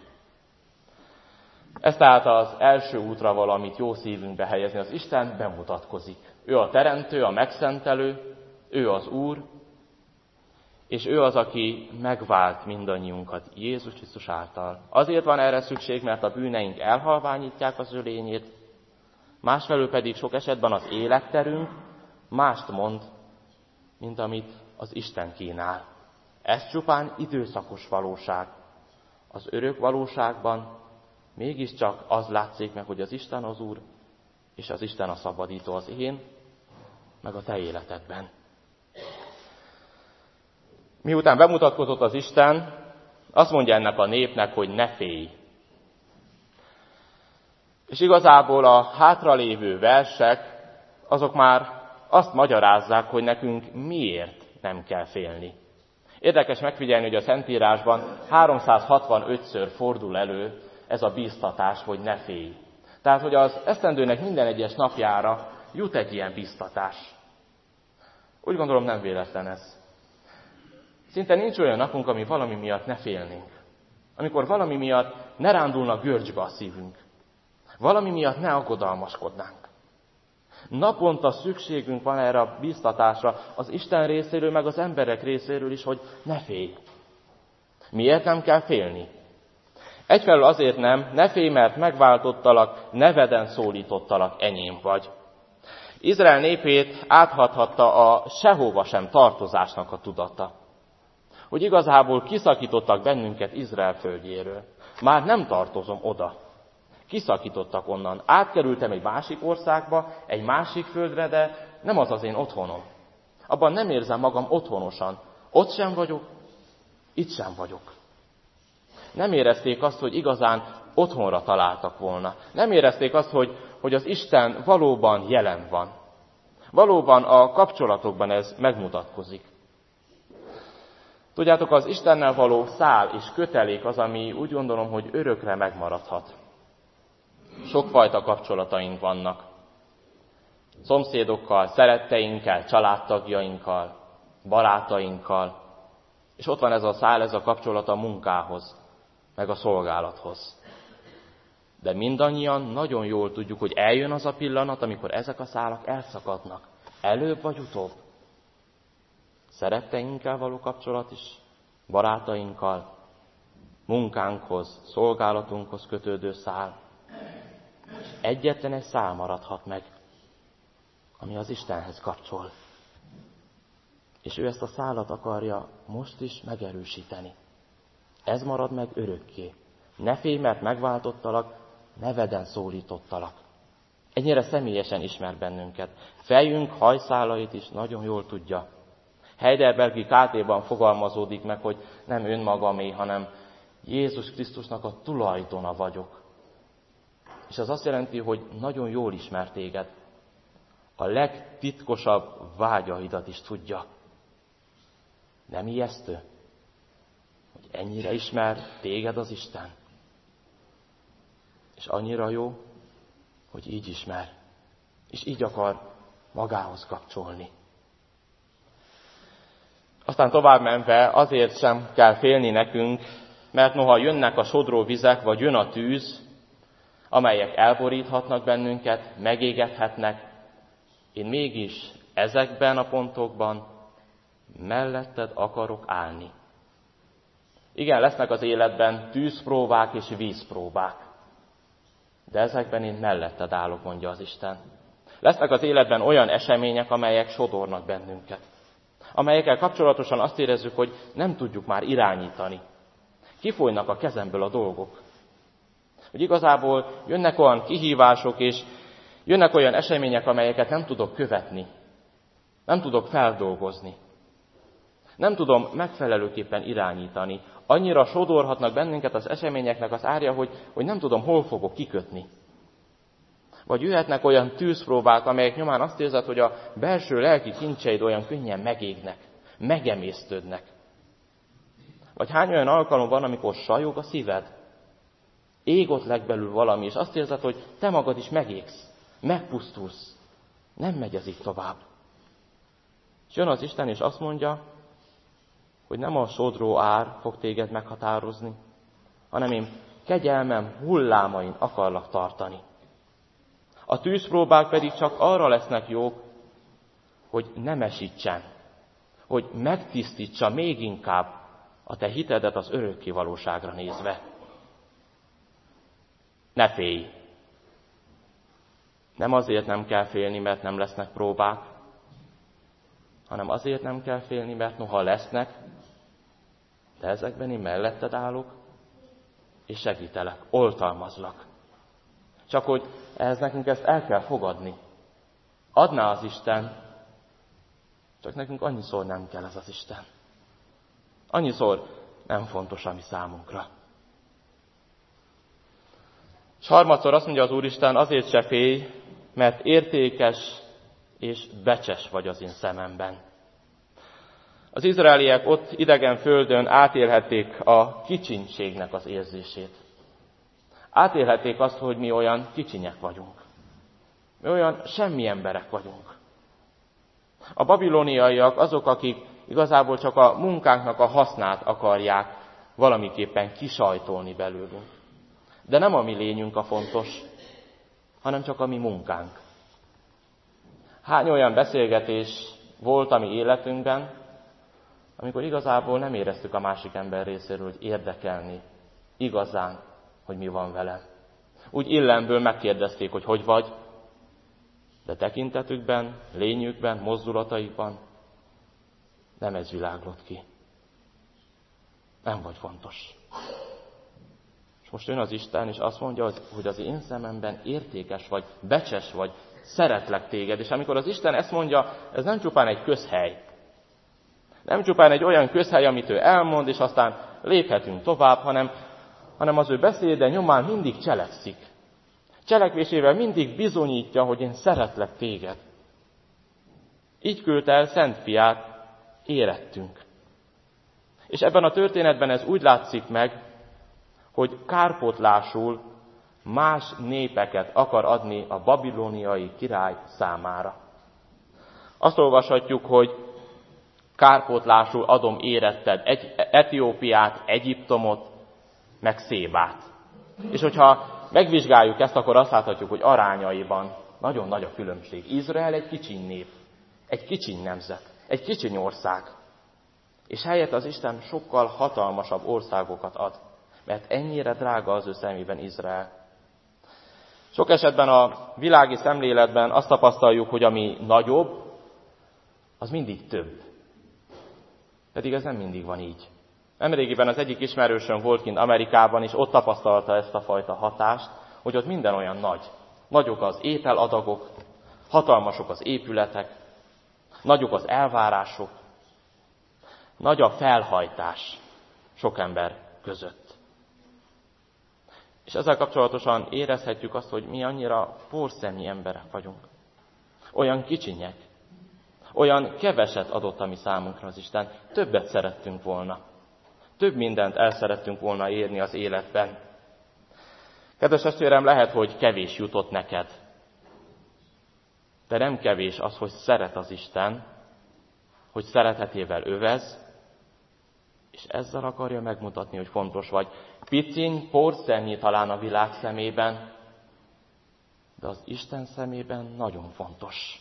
Ez tehát az első útra valamit jó szívünkbe helyezni. Az Isten bemutatkozik. Ő a teremtő, a megszentelő, ő az Úr, és ő az, aki megvált mindannyiunkat Jézus Krisztus által. Azért van erre szükség, mert a bűneink elhalványítják az ő lényét, másfelől pedig sok esetben az életterünk mást mond, mint amit az Isten kínál. Ez csupán időszakos valóság. Az örök valóságban mégiscsak az látszik meg, hogy az Isten az Úr, és az Isten a szabadító az én, meg a te életedben. Miután bemutatkozott az Isten, azt mondja ennek a népnek, hogy ne félj. És igazából a hátralévő versek, azok már azt magyarázzák, hogy nekünk miért nem kell félni. Érdekes megfigyelni, hogy a Szentírásban háromszázhatvanötször fordul elő ez a bíztatás, hogy ne félj. Tehát, hogy az esztendőnek minden egyes napjára jut egy ilyen bíztatás. Úgy gondolom, nem véletlen ez. Szinte nincs olyan napunk, ami valami miatt ne félnénk. Amikor valami miatt ne rándulna görcsbe a szívünk. Valami miatt ne aggodalmaskodnánk. Naponta szükségünk van erre a bíztatásra az Isten részéről, meg az emberek részéről is, hogy ne félj. Miért nem kell félni? Egyfelől azért nem, ne félj, mert megváltottalak, neveden szólítottalak, enyém vagy. Izrael népét áthathatta a sehova sem tartozásnak a tudata. Hogy igazából kiszakítottak bennünket Izrael földjéről. Már nem tartozom oda. Kiszakítottak onnan. Átkerültem egy másik országba, egy másik földre, de nem az az én otthonom. Abban nem érzem magam otthonosan. Ott sem vagyok, itt sem vagyok. Nem érezték azt, hogy igazán otthonra találtak volna. Nem érezték azt, hogy, hogy az Isten valóban jelen van. Valóban a kapcsolatokban ez megmutatkozik. Tudjátok, az Istennel való szál és kötelék az, ami úgy gondolom, hogy örökre megmaradhat. Sokfajta kapcsolataink vannak. Szomszédokkal, szeretteinkkel, családtagjainkkal, barátainkkal. És ott van ez a szál, ez a kapcsolat a munkához, meg a szolgálathoz. De mindannyian nagyon jól tudjuk, hogy eljön az a pillanat, amikor ezek a szálak elszakadnak. Előbb vagy utóbb. Szeretteinkkel való kapcsolat is, barátainkkal, munkánkhoz, szolgálatunkhoz kötődő szál. És egyetlen egy szál maradhat meg, ami az Istenhez kapcsol. És ő ezt a szálat akarja most is megerősíteni. Ez marad meg örökké. Ne félj, mert megváltottalak, neveden szólítottalak. Ennyire személyesen ismer bennünket. Fejünk hajszálait is nagyon jól tudja. Heidelbergi ká té-ban fogalmazódik meg, hogy nem önmagamé, hanem Jézus Krisztusnak a tulajdona vagyok. És az azt jelenti, hogy nagyon jól ismer téged. A legtitkosabb vágyaidat is tudja. Nem ijesztő? Hogy ennyire ismer téged az Isten. És annyira jó, hogy így ismer. És így akar magához kapcsolni. Aztán tovább menve azért sem kell félni nekünk, mert noha jönnek a sodró vizek, vagy jön a tűz, amelyek elboríthatnak bennünket, megégethetnek, én mégis ezekben a pontokban melletted akarok állni. Igen, lesznek az életben tűzpróbák és vízpróbák, de ezekben én melletted állok, mondja az Isten. Lesznek az életben olyan események, amelyek sodornak bennünket, amelyekkel kapcsolatosan azt érezzük, hogy nem tudjuk már irányítani. Kifolynak a kezemből a dolgok. Hogy igazából jönnek olyan kihívások, és jönnek olyan események, amelyeket nem tudok követni. Nem tudok feldolgozni. Nem tudom megfelelőképpen irányítani. Annyira sodorhatnak bennünket az eseményeknek az árja, hogy, hogy nem tudom, hol fogok kikötni. Vagy jöhetnek olyan tűzpróbák, amelyek nyomán azt érzed, hogy a belső lelki kincseid olyan könnyen megégnek, megemésztődnek. Vagy hány olyan alkalom van, amikor sajog a szíved? Ég ott legbelül valami, és azt érzed, hogy te magad is megégsz. megpusztulsz. Nem megy ez így tovább. És jön az Isten, és azt mondja, hogy nem a sodró ár fog téged meghatározni, hanem én kegyelmem hullámain akarlak tartani. A tűzpróbák pedig csak arra lesznek jók, hogy nem esítsen, hogy megtisztítsa még inkább a te hitedet az örökké valóságra nézve. Ne félj! Nem azért nem kell félni, mert nem lesznek próbák, hanem azért nem kell félni, mert noha lesznek, de ezekben én melletted állok, és segítelek, oltalmazlak. Csak hogy ehhez nekünk ezt el kell fogadni. Adná az Isten, csak nekünk annyiszor nem kell ez az Isten. Annyiszor nem fontos a mi számunkra. És harmadszor azt mondja az Úristen, azért se félj, mert értékes és becses vagy az én szememben. Az izraeliek ott idegen földön átélhették a kicsinységnek az érzését. Átélhették azt, hogy mi olyan kicsinyek vagyunk. Mi olyan semmi emberek vagyunk. A babiloniaiak azok, akik igazából csak a munkánknak a hasznát akarják valamiképpen kisajtolni belőlünk. De nem a mi lényünk a fontos, hanem csak a mi munkánk. Hány olyan beszélgetés volt a mi életünkben, amikor igazából nem éreztük a másik ember részéről, hogy érdekelni igazán, hogy mi van velem. Úgy illemből megkérdezték, hogy hogy vagy, de tekintetükben, lényükben, mozdulataikban nem ez világlott ki. Nem vagy fontos. És most jön az Isten, és azt mondja, hogy az én szememben értékes vagy, becses vagy, szeretlek téged. És amikor az Isten ezt mondja, ez nem csupán egy közhely. Nem csupán egy olyan közhely, amit ő elmond, és aztán léphetünk tovább, hanem, hanem az ő beszéde nyomán mindig cselekszik. Cselekvésével mindig bizonyítja, hogy én szeretlek téged. Így küldte el Szent Fiát, érettünk. És ebben a történetben ez úgy látszik meg, hogy kárpótlásul más népeket akar adni a babiloniai király számára. Azt olvashatjuk, hogy kárpótlásul adom éretted egy Etiópiát, Egyiptomot, meg Szébát. És hogyha megvizsgáljuk ezt, akkor azt láthatjuk, hogy arányaiban nagyon nagy a különbség. Izrael egy kicsiny nép, egy kicsiny nemzet, egy kicsiny ország. És helyett az Isten sokkal hatalmasabb országokat ad, mert ennyire drága az ő szemében Izrael. Sok esetben a világi szemléletben azt tapasztaljuk, hogy ami nagyobb, az mindig több. Pedig ez nem mindig van így. Nemrégiben az egyik ismerősöm volt kint Amerikában, és ott tapasztalta ezt a fajta hatást, hogy ott minden olyan nagy. Nagyok az ételadagok, hatalmasok az épületek, nagyok az elvárások, nagy a felhajtás sok ember között. És ezzel kapcsolatosan érezhetjük azt, hogy mi annyira porszemnyi emberek vagyunk. Olyan kicsinyek, olyan keveset adott a mi számunkra az Isten, többet szerettünk volna. Több mindent el szerettünk volna érni az életben. Kedves testvérem, lehet, hogy kevés jutott neked. De nem kevés az, hogy szeret az Isten, hogy szeretetével övez, és ezzel akarja megmutatni, hogy fontos vagy. Piciny, porszemnyi talán a világ szemében, de az Isten szemében nagyon fontos.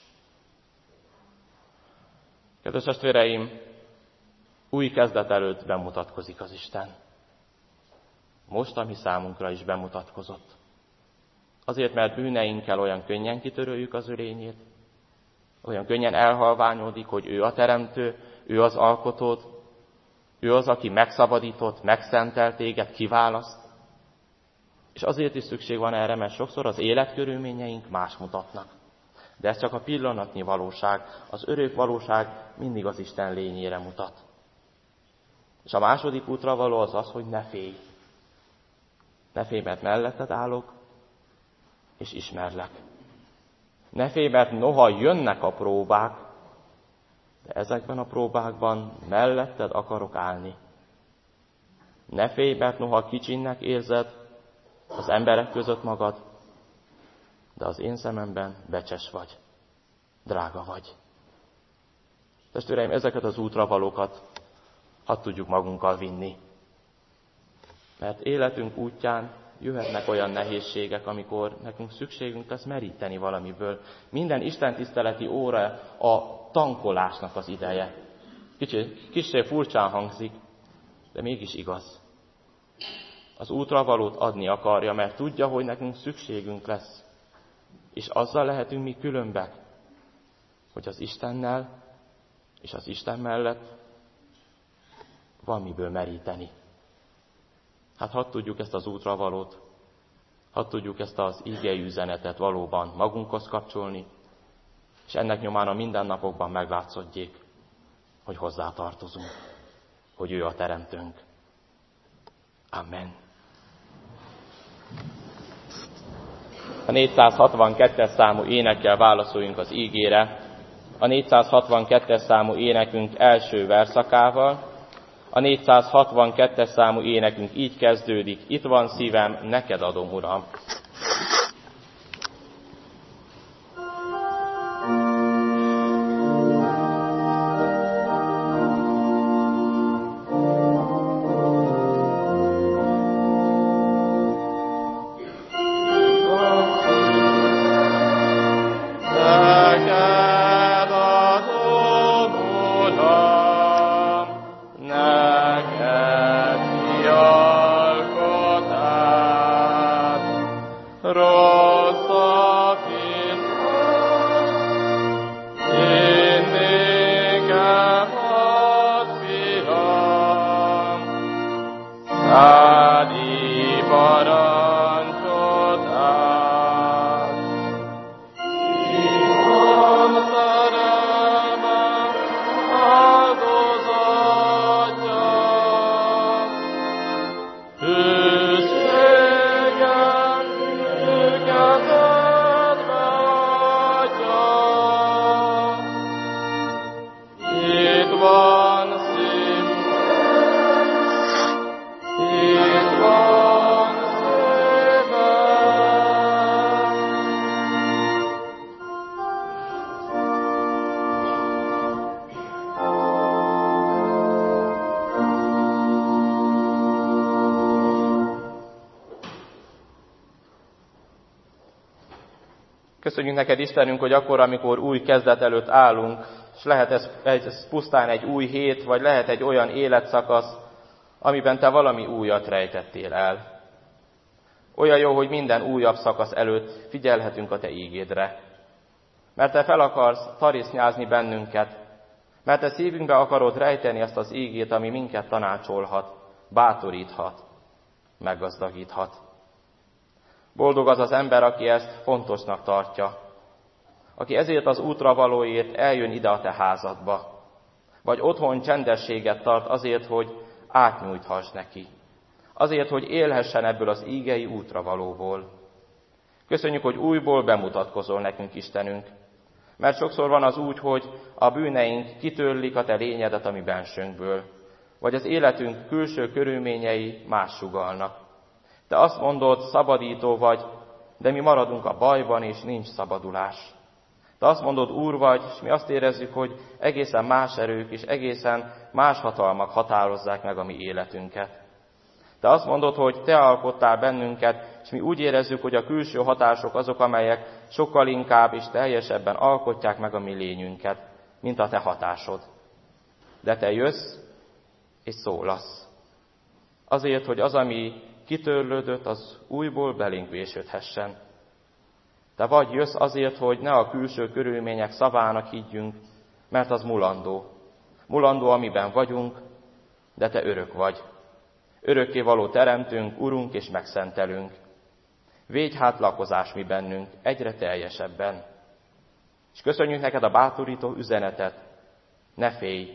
Kedves testvéreim, új kezdet előtt bemutatkozik az Isten. Most a mi számunkra is bemutatkozott. Azért, mert bűneinkkel olyan könnyen kitöröljük az ő lényét, olyan könnyen elhalványodik, hogy ő a teremtő, ő az alkotód, ő az, aki megszabadított, megszentelt téged, kiválaszt. És azért is szükség van erre, mert sokszor az életkörülményeink más mutatnak. De ez csak a pillanatnyi valóság, az örök valóság mindig az Isten lényére mutat. És a második útra való az az, hogy ne félj. Ne félj, mert melletted állok, és ismerlek. Ne félj, mert noha jönnek a próbák, de ezekben a próbákban melletted akarok állni. Ne félj, mert noha kicsinnek érzed az emberek között magad, de az én szememben becses vagy, drága vagy. Testvéreim, ezeket az útravalókat hadd tudjuk magunkkal vinni. Mert életünk útján jöhetnek olyan nehézségek, amikor nekünk szükségünk lesz meríteni valamiből. Minden istentiszteleti óra a tankolásnak az ideje. Kicsit, kicsit furcsán hangzik, de mégis igaz. Az útravalót adni akarja, mert tudja, hogy nekünk szükségünk lesz. És azzal lehetünk mi különbek, hogy az Istennel és az Isten mellett van miből meríteni. Hát hadd tudjuk ezt az útravalót, hadd tudjuk ezt az ígei üzenetet valóban magunkhoz kapcsolni, és ennek nyomán a mindennapokban meglátszódjék, hogy hozzá tartozunk, hogy ő a teremtőnk. Amen. A négyszázhatvankettes számú énekkel válaszoljunk az ígére. A négyszázhatvankettes számú énekünk első verszakával. A négyszázhatvankettes számú énekünk így kezdődik: itt van szívem, neked adom, Uram. Köszönjük neked, Istenünk, hogy akkor, amikor új kezdet előtt állunk, és lehet ez, ez pusztán egy új hét, vagy lehet egy olyan életszakasz, amiben te valami újat rejtettél el. Olyan jó, hogy minden újabb szakasz előtt figyelhetünk a te ígédre. Mert te fel akarsz tarisznyázni bennünket, mert te szívünkbe akarod rejteni azt az ígét, ami minket tanácsolhat, bátoríthat, meggazdagíthat. Boldog az az ember, aki ezt fontosnak tartja, aki ezért az útra valóért eljön ide a te házadba, vagy otthon csendességet tart azért, hogy átnyújthass neki, azért, hogy élhessen ebből az ígei útra valóból. Köszönjük, hogy újból bemutatkozol nekünk, Istenünk, mert sokszor van az úgy, hogy a bűneink kitörlik a te lényedet a mi bensőnkből, vagy az életünk külső körülményei más sugallnak. Te azt mondod, szabadító vagy, de mi maradunk a bajban, és nincs szabadulás. Te azt mondod, Úr vagy, és mi azt érezzük, hogy egészen más erők és egészen más hatalmak határozzák meg a mi életünket. Te azt mondod, hogy te alkottál bennünket, és mi úgy érezzük, hogy a külső hatások azok, amelyek sokkal inkább és teljesebben alkotják meg a mi lényünket, mint a te hatásod. De te jössz, és szólasz. Azért, hogy az, ami kitörlődött, az újból belénk vésődhessen. Te vagy jössz azért, hogy ne a külső körülmények szavának higgyünk, mert az mulandó. Mulandó, amiben vagyunk, de te örök vagy. Örökké való teremtünk, Urunk és megszentelünk. Védj hát lakozás mi bennünk egyre teljesebben. És köszönjük neked a bátorító üzenetet. Ne félj.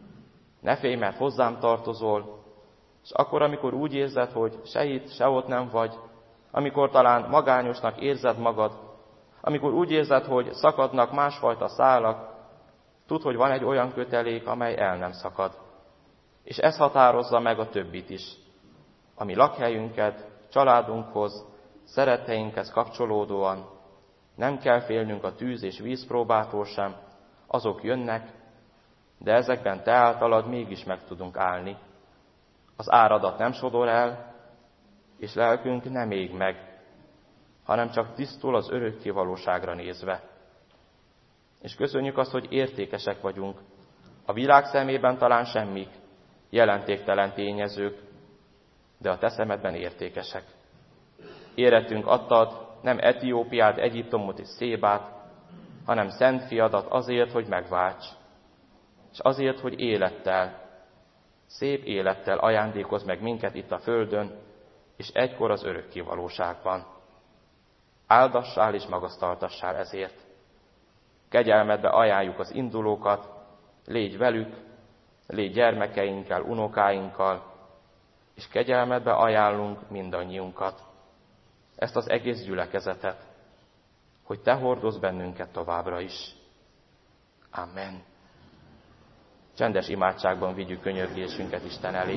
Ne félj, mert hozzám tartozol, és akkor, amikor úgy érzed, hogy se itt, se ott nem vagy, amikor talán magányosnak érzed magad, amikor úgy érzed, hogy szakadnak másfajta szálak, tudd, hogy van egy olyan kötelék, amely el nem szakad. És ez határozza meg a többit is. A mi lakhelyünket, családunkhoz, szeretteinkhez kapcsolódóan, Nem kell félnünk a tűz és vízpróbától sem, azok jönnek, de ezekben te általad mégis meg tudunk állni. Az áradat nem sodor el, és lelkünk nem ég meg, hanem csak tisztul az örökké valóságra nézve. És köszönjük azt, hogy értékesek vagyunk. A világ szemében talán semmik, jelentéktelen tényezők, de a te szemedben értékesek. Érettünk adtad nem Etiópiát, Egyiptomot és Szébát, hanem szent fiadat azért, hogy megválts, és azért, hogy élettel, szép élettel ajándékozz meg minket itt a földön, és egykor az örökké valóságban. Áldassál és magasztaltassál ezért. Kegyelmedbe ajánljuk az indulókat, légy velük, légy gyermekeinkkel, unokáinkkal, és kegyelmedbe ajánlunk mindannyiunkat, ezt az egész gyülekezetet, hogy te hordozz bennünket továbbra is. Amen. Csendes imádságban vigyük könyörgésünket Isten elé.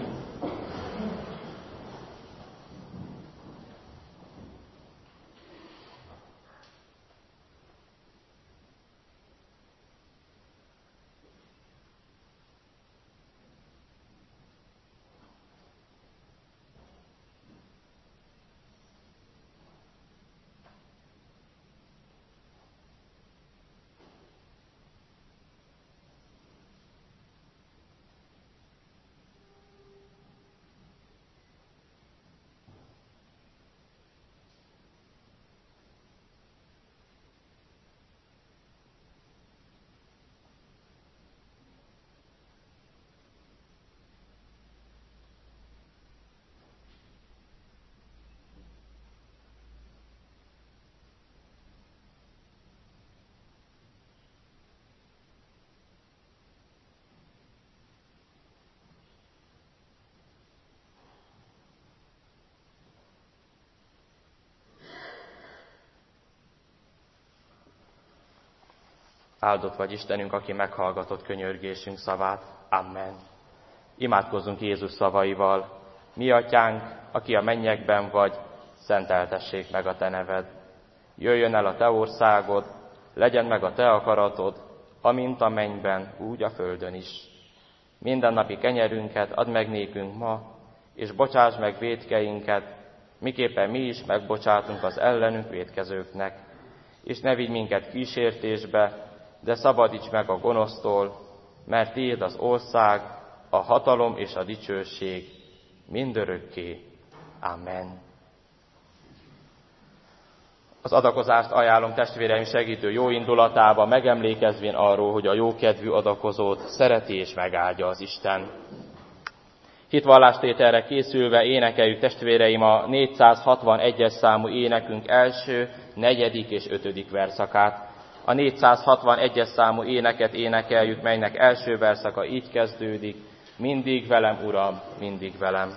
Áldott vagy Istenünk, aki meghallgatott könyörgésünk szavát. Amen. Imádkozzunk Jézus szavaival. Mi atyánk, aki a mennyekben vagy, szenteltessék meg a te neved. Jöjjön el a te országod, legyen meg a te akaratod, amint a mennyben, úgy a földön is. Mindennapi kenyerünket add meg nékünk ma, és bocsáss meg vétkeinket, miképpen mi is megbocsátunk az ellenünk vétkezőknek. És ne vigy minket kísértésbe, de szabadíts meg a gonosztól, mert tiéd az ország, a hatalom és a dicsőség mindörökké. Amen. Az adakozást ajánlom testvéreim segítő jó indulatába, megemlékezvén arról, hogy a jókedvű adakozót szereti és megáldja az Isten. Hitvallástételre készülve énekeljük testvéreim a négyszázhatvanegyes számú énekünk első, negyedik és ötödik verszakát. A négyszázhatvanegyes számú éneket énekeljük, melynek első verszaka így kezdődik: mindig velem, Uram, mindig velem.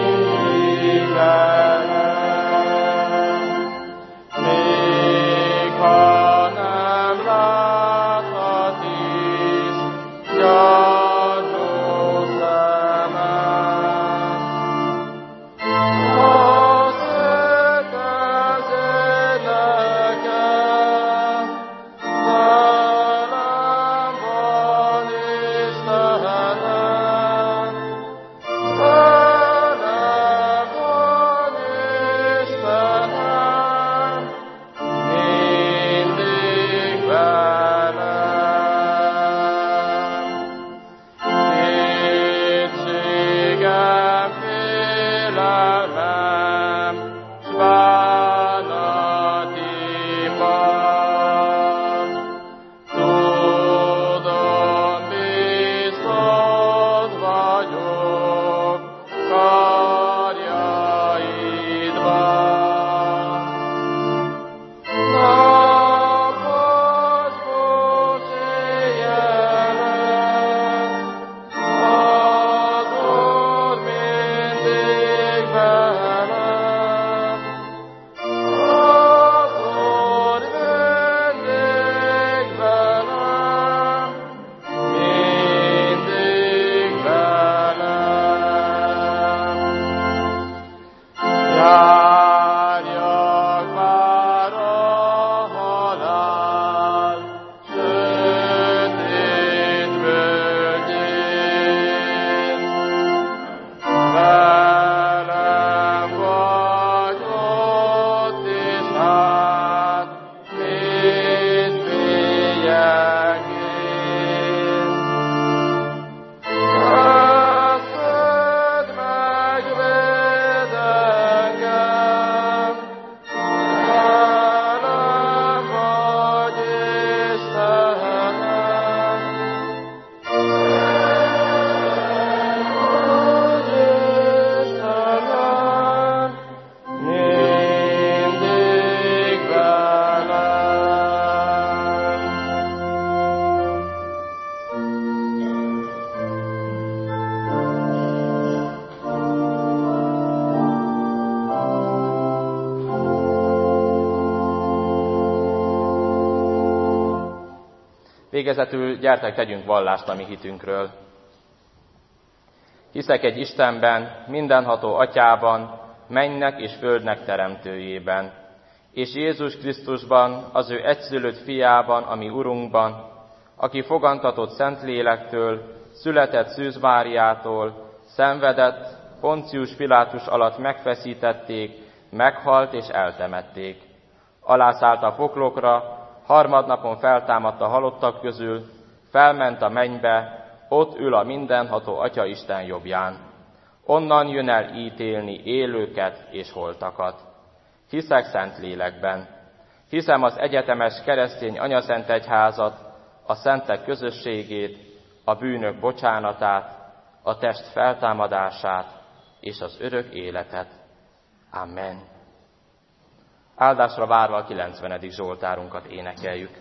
Még Végezetül gyertek, tegyünk vallást a mi hitünkről. Hiszek egy Istenben, mindenható Atyában, mennynek és földnek teremtőjében, és Jézus Krisztusban, az ő egyszülött fiában, ami Urunkban, aki fogantatott Szentlélektől, született Szűz Máriától, szenvedett, Poncius Pilátus alatt megfeszítették, meghalt és eltemették. Alászállt a poklokra, harmadnapon feltámadt a halottak közül, felment a mennybe, ott ül a mindenható Atya Isten jobbján. Onnan jön el ítélni élőket és holtakat. Hiszek Szentlélekben. Hiszem az egyetemes keresztény anyaszentegyházat, a szentek közösségét, a bűnök bocsánatát, a test feltámadását és az örök életet. Amen. Áldásra várva a kilencvenedik Zsoltárunkat énekeljük.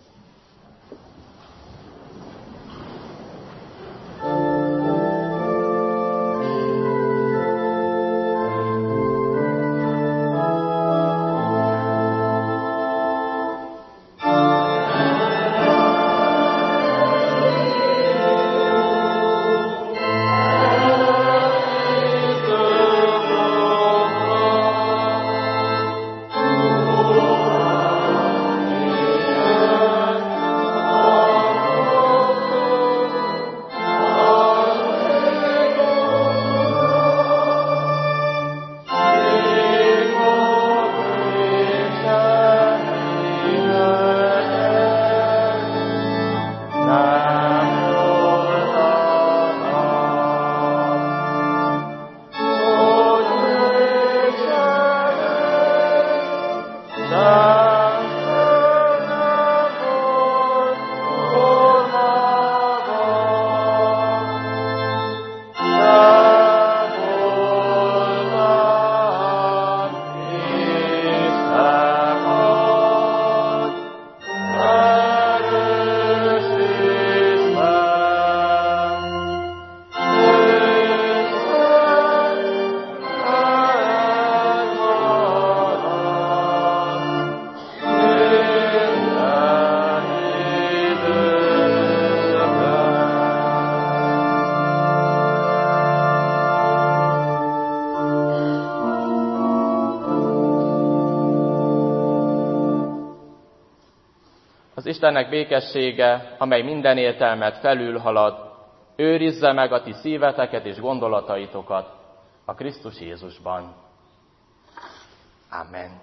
Az Istennek békessége, amely minden értelmet felülhalad, őrizze meg a ti szíveteket és gondolataitokat a Krisztus Jézusban. Amen.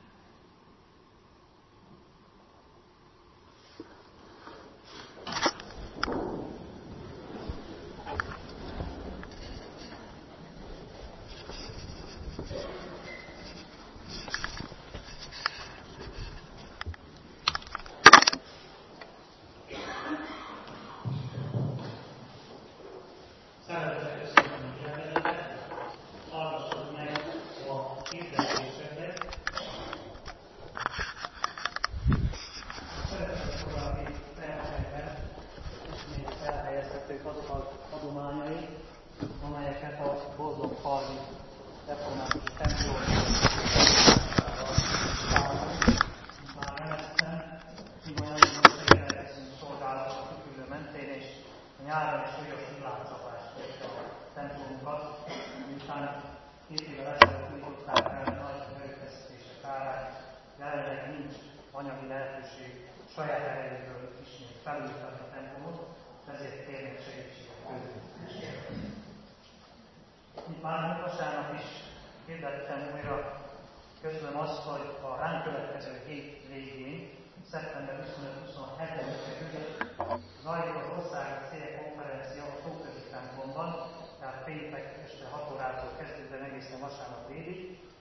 Köszönöm azt, hogy a ránk következő hét végén, szeptember huszonöt-huszonhetedike között zajlik az országos cél konferencia a Tóközi templomban, tehát péntek este hat órától kezdődően egészen vasárnap délig.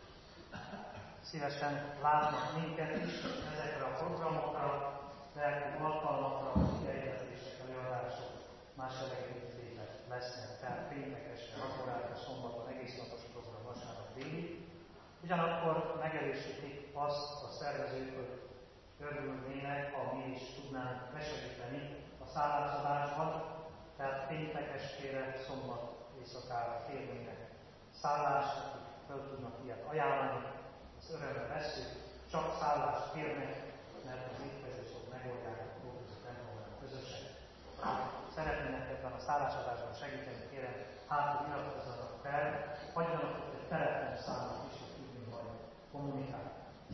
Szívesen látnak minket is ezekre a programokra, lelki alkalmakra, ideérkezések, előadások, más elegedések lesznek, tehát péntek este hat órától szombaton egész napos program vasárnap délig. Ugyanakkor megerősítik azt a szervezők, hogy örülnének, ha mi is tudnánk besegíteni a szállásodásban, tehát péntek estére, szombat éjszakára kérnének szállást, akik fel tudnak ilyet ajánlani, az örömmel vesszük, csak szállást kérnek, mert az étkezésok megoldják a Tóközi templomban szeretnének ebben a szállásadásban segíteni, kérem, hátul iratkozzanak fel, hagyjanak ott egy telefonszámot is, hogy tudni majd kommunikálni.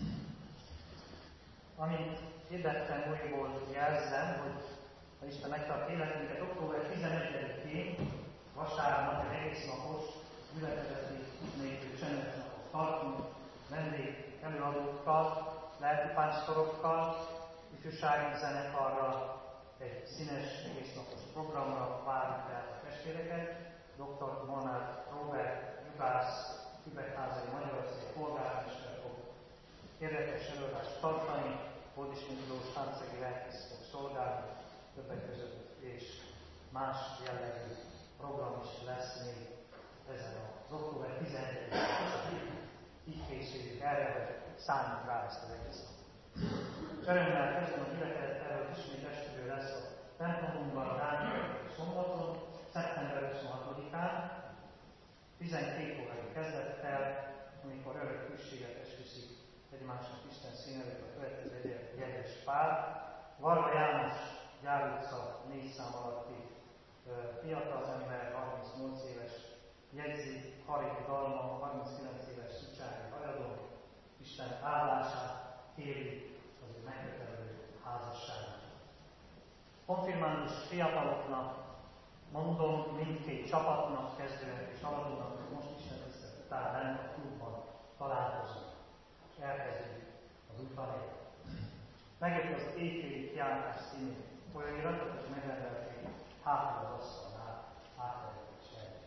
Amit hirdettem újból jelzem, hogy ha Isten megtart életünket, október tizenegyedikén vasárnap egy egész napos gyülekezeti nélkül csendes napot tartunk, vendég előadókkal, lelkipásztorokkal, ifjúsági zenekarral, egy színes egésznapos programra várjuk el a testvéreket. doktor Molnár Róbert, jogász, Üvegházai Magyarország polgármester fog érdekes előadást tartani, Boldis Miklós táncegi lelkész fog szolgálni, többek között és más jellegű program is lesz még ezen az október tizenegyedikén. Így készüljük erre, hogy szálljuk rá ezt az egész napot. Örömmel kezdem a gyülekezet erről ismét esküvő lesz a templomunkban a Rányi szombaton, szeptember huszonhatodikán, tizenkét órai kezdettel, amikor örök hűséget esküszik egymásnak Isten szín előtt a következő jegyes pár. Varga János Gyár utca négy szám alatti fiatalember, harmincnyolc éves, jegyzi Harik Dalma, harminckilenc éves szücsági hajadon, Isten áldását kéri az ő megkötelező házasságát. Konfirmándus fiataloknak mondom, mindkét csapatnak, kezdőnek és haladónak, hogy most Isten tisztelet után lenne a klubban találkozunk, és elkezdjük az új tanévet. Megjött az éjféli kiáltás színű folyóiratot, és megrendelték hátul az asztalnál átvezetésre.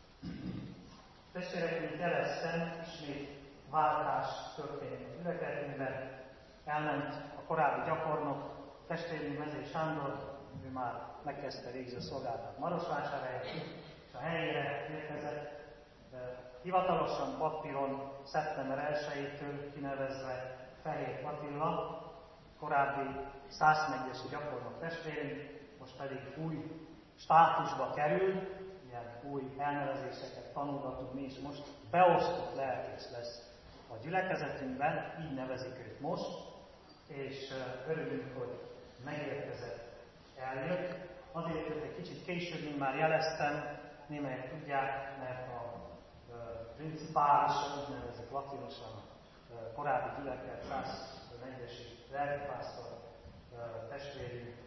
Testvérek, mint jeleztem, ismét váltás történik a gyülekezetünkben. Elment a korábbi gyakornok, testvérünk Mezei Sándor, ő már megkezdte végző szolgálatot Marosvásárhelyen, és a helyére érkezett. Hivatalosan papíron szeptember elsejétől kinevezve Fehér Attila, korábbi százmegyesi gyakornok testvérünk, most pedig új státusba kerül, ilyen új elnevezéseket tanulgatunk mi is most, beosztott lelkész lesz a gyülekezetünkben, így nevezik őt most, és örülünk, hogy megérkezett, eljött. Azért jött egy kicsit később, mint már jeleztem, némelyek tudják, mert a principális, úgy nevezik latinosan, a korábbi gyülekezet százegyesi lelkipásztor testvérünk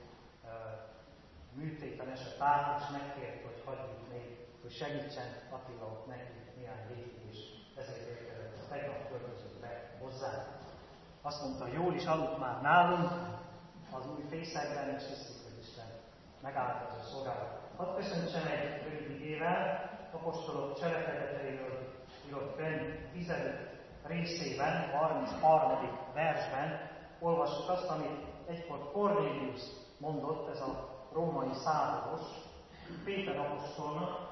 műtéten esett át, és megkért, hogy hagyjuk még, hogy segítsen Attila ott neki néhány hétig, és ezért érkezett. Tegnap költözött be hozzánk. Azt mondta, jól is aludt már nálunk az új fészekben, és hiszük, hogy Isten megállt az ő szolgálat. Hadd köszöntsem egy rövid igével, apostolok cselekedeteiről írott könyv tizedik részében, harmincharmadik versben olvassuk azt, amit egykor Kornélius mondott, ez a római százados, Péter apostolnak,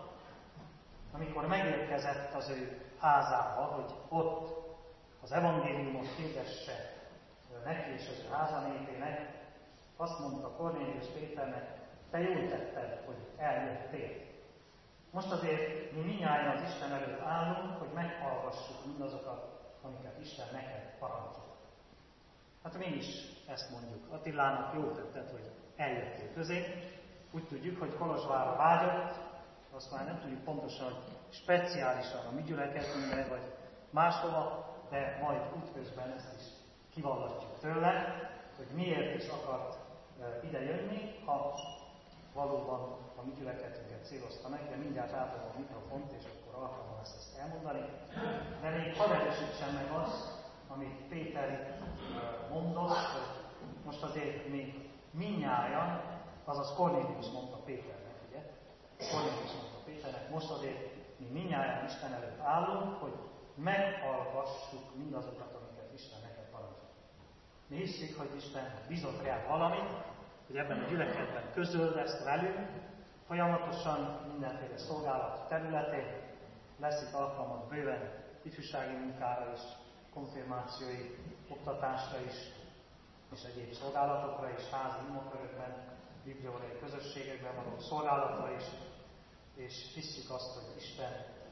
amikor megérkezett az ő házába, hogy ott az evangéliumot hirdesse neki és az ő házanétének, azt mondta Kornélius Péternek, te jól tetted, hogy eljöttél. Most azért mi mindnyájan az Isten előtt állunk, hogy meghallgassuk mindazokat, amiket Isten neked parancsol. Hát mi is ezt mondjuk. Attilának jól tetted, hogy eljöttél közé. Úgy tudjuk, hogy Kolozsvárra vágyott, azt már nem tudjuk pontosan, hogy speciálisan a mi gyülekezetünkre, vagy máshova, de majd útközben ezt is kivallatjuk tőle, hogy miért is akart ide jönni, ha valóban a mi gyülekezetünket célozta meg, de mindjárt átadom a mikrofont, és akkor alkalmam lesz ezt elmondani. De még hadd erősítsem meg azt, amit Péter mondott, hogy most azért mi mindnyájan, azaz Kornélius mondta Péternek, ugye? Kornélius mondta Péternek, most azért mi mindnyájan Isten előtt állunk, hogy meghallgassuk mindazokat, amiket Isten neked parancsol. Mi hiszük, hogy Isten bizott rá valamit, hogy ebben a gyülekezetben közöld ezt velünk, folyamatosan mindenféle szolgálat területén lesz itt alkalmat bőven ifjúsági munkára is, konfirmációi oktatásra is, és egyéb szolgálatokra is, házi imokörökben, bibliórai közösségekben való szolgálatra is, és hiszük azt, hogy Isten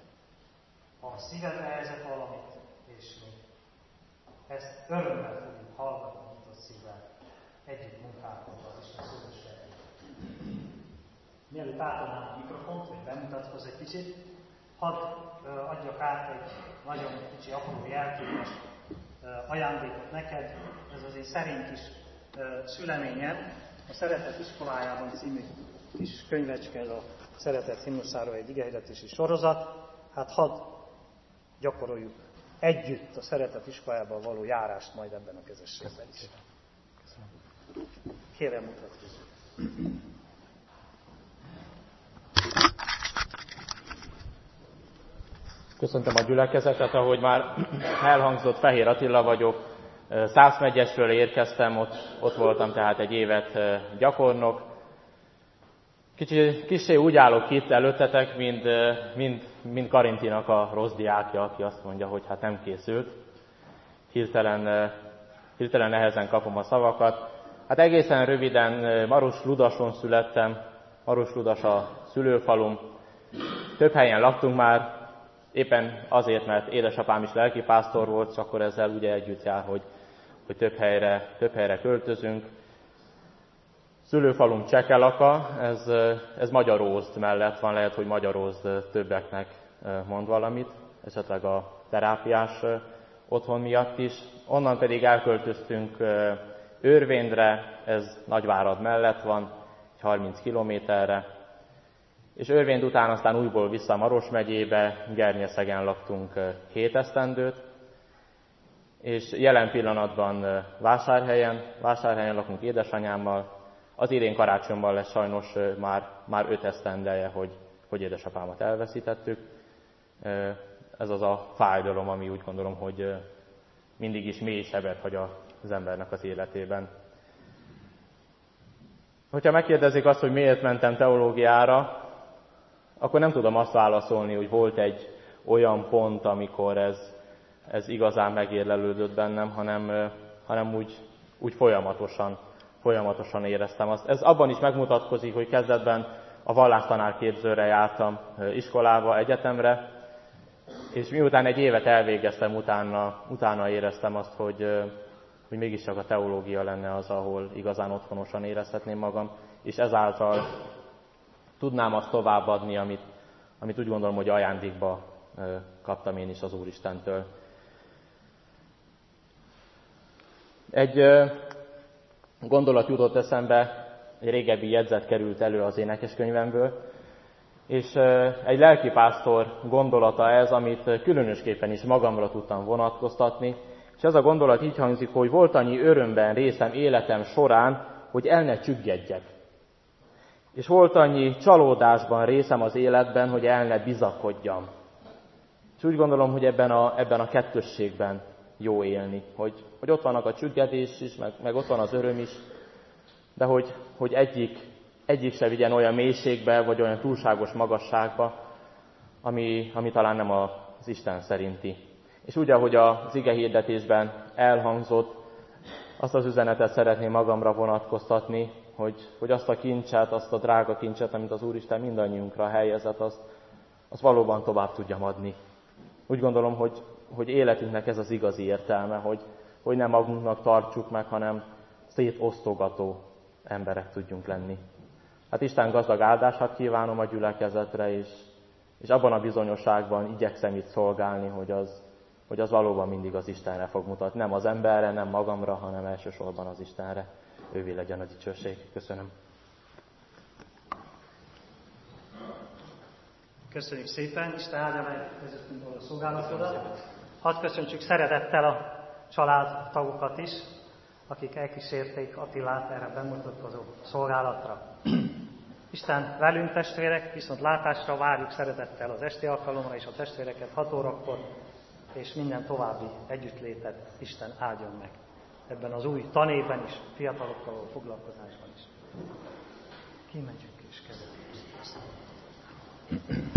a szívedre helyezett valamit, és mi ezt örömmel fogjuk hallgatni, nyitott szívvel együtt munkálkodva az Isten szövőségében. Mielőtt átadnám a mikrofont, hogy bemutatkozz egy kicsit, hadd adjak át egy nagyon kicsi apró jelképes ajándékot neked. Ez az én szerény kis szüleményem. A Szeretet iskolájában című kis könyvecske, ez a Szeretet himnuszáról egy igehirdetési sorozat. Hát hadd gyakoroljuk együtt a Szeretet iskolájában való járást majd ebben a közösségben is. Kérem, mutatkozzuk. Köszöntöm a gyülekezetet, ahogy már elhangzott, Fehér Attila vagyok, Szászmegyesről érkeztem, ott, ott voltam tehát egy évet gyakornok. Kicsi, kicsi úgy állok itt előttetek, mint, mint, mint Karintinak a rossz diákja, aki azt mondja, hogy hát nem készült. Hirtelen, hirtelen nehezen kapom a szavakat. Hát egészen röviden Marosludason születtem, Marosludas a szülőfalum. Több helyen laktunk már, éppen azért, mert édesapám is lelkipásztor volt, és akkor ezzel ugye együtt jár, hogy, hogy több, helyre, több helyre költözünk. Szülőfalum Csekelaka, ez, ez Magyarózd mellett van, lehet, hogy Magyarózd többeknek mond valamit, esetleg a terápiás otthon miatt is. Onnan pedig elköltöztünk Örvéndre, ez Nagyvárad mellett van, harminc kilométerre. És Örvénd után aztán újból vissza Maros megyébe, Gernyeszegen laktunk hét esztendőt, és jelen pillanatban Vásárhelyen, Vásárhelyen lakunk édesanyámmal. Az idén karácsonyban lesz sajnos már, már öt esztendeje, hogy, hogy édesapámat elveszítettük. Ez az a fájdalom, ami úgy gondolom, hogy mindig is mély sebet hagy az embernek az életében. Hogyha megkérdezik azt, hogy miért mentem teológiára, akkor nem tudom azt válaszolni, hogy volt egy olyan pont, amikor ez, ez igazán megérlelődött bennem, hanem, hanem úgy, úgy folyamatosan, folyamatosan éreztem azt. Ez abban is megmutatkozik, hogy kezdetben a vallástanárképzőre jártam iskolába, egyetemre, és miután egy évet elvégeztem, utána, utána éreztem azt, hogy, hogy mégiscsak a teológia lenne az, ahol igazán otthonosan érezhetném magam, és ezáltal tudnám azt továbbadni, amit, amit úgy gondolom, hogy ajándékba kaptam én is az Úristentől. Egy gondolat jutott eszembe, egy régebbi jegyzet került elő az énekeskönyvemből, és egy lelkipásztor gondolata ez, amit különösképpen is magamra tudtam vonatkoztatni, és ez a gondolat így hangzik, hogy volt annyi örömben részem életem során, hogy el ne csüggedjek. És volt annyi csalódásban részem az életben, hogy el ne bizakodjam. És úgy gondolom, hogy ebben a, ebben a kettősségben jó élni, hogy, hogy ott vannak a csüggedés is, meg, meg ott van az öröm is, de hogy, hogy egyik, egyik se vigyen olyan mélységbe, vagy olyan túlságos magasságba, ami, ami talán nem az Isten szerinti. És úgy, ahogy az igehirdetésben elhangzott, azt az üzenetet szeretném magamra vonatkoztatni, hogy, hogy azt a kincset, azt a drága kincset, amit az Úristen mindannyiunkra helyezett, azt, azt valóban tovább tudjam adni. Úgy gondolom, hogy, hogy életünknek ez az igazi értelme, hogy, hogy nem magunknak tartsuk meg, hanem szétosztogató emberek tudjunk lenni. Hát Isten gazdag áldását kívánom a gyülekezetre, és, és abban a bizonyosságban igyekszem itt szolgálni, hogy az, hogy az valóban mindig az Istenre fog mutatni. Nem az emberre, nem magamra, hanem elsősorban az Istenre. Ővé legyen a dicsőség. Köszönöm. Köszönjük szépen, Isten áldja meg közöttünk való szolgálatodat. Hadd köszöntsük szeretettel a családtagokat is, akik elkísérték Attilát erre bemutatkozó szolgálatra. Isten velünk, testvérek, viszont látásra várjuk szeretettel az esti alkalomra és a testvéreket hat órakor, és minden további együttlétet Isten áldjon meg ebben az új tanévben is, fiatalokkal való foglalkozásban is. Kimegyünk és kezdjük.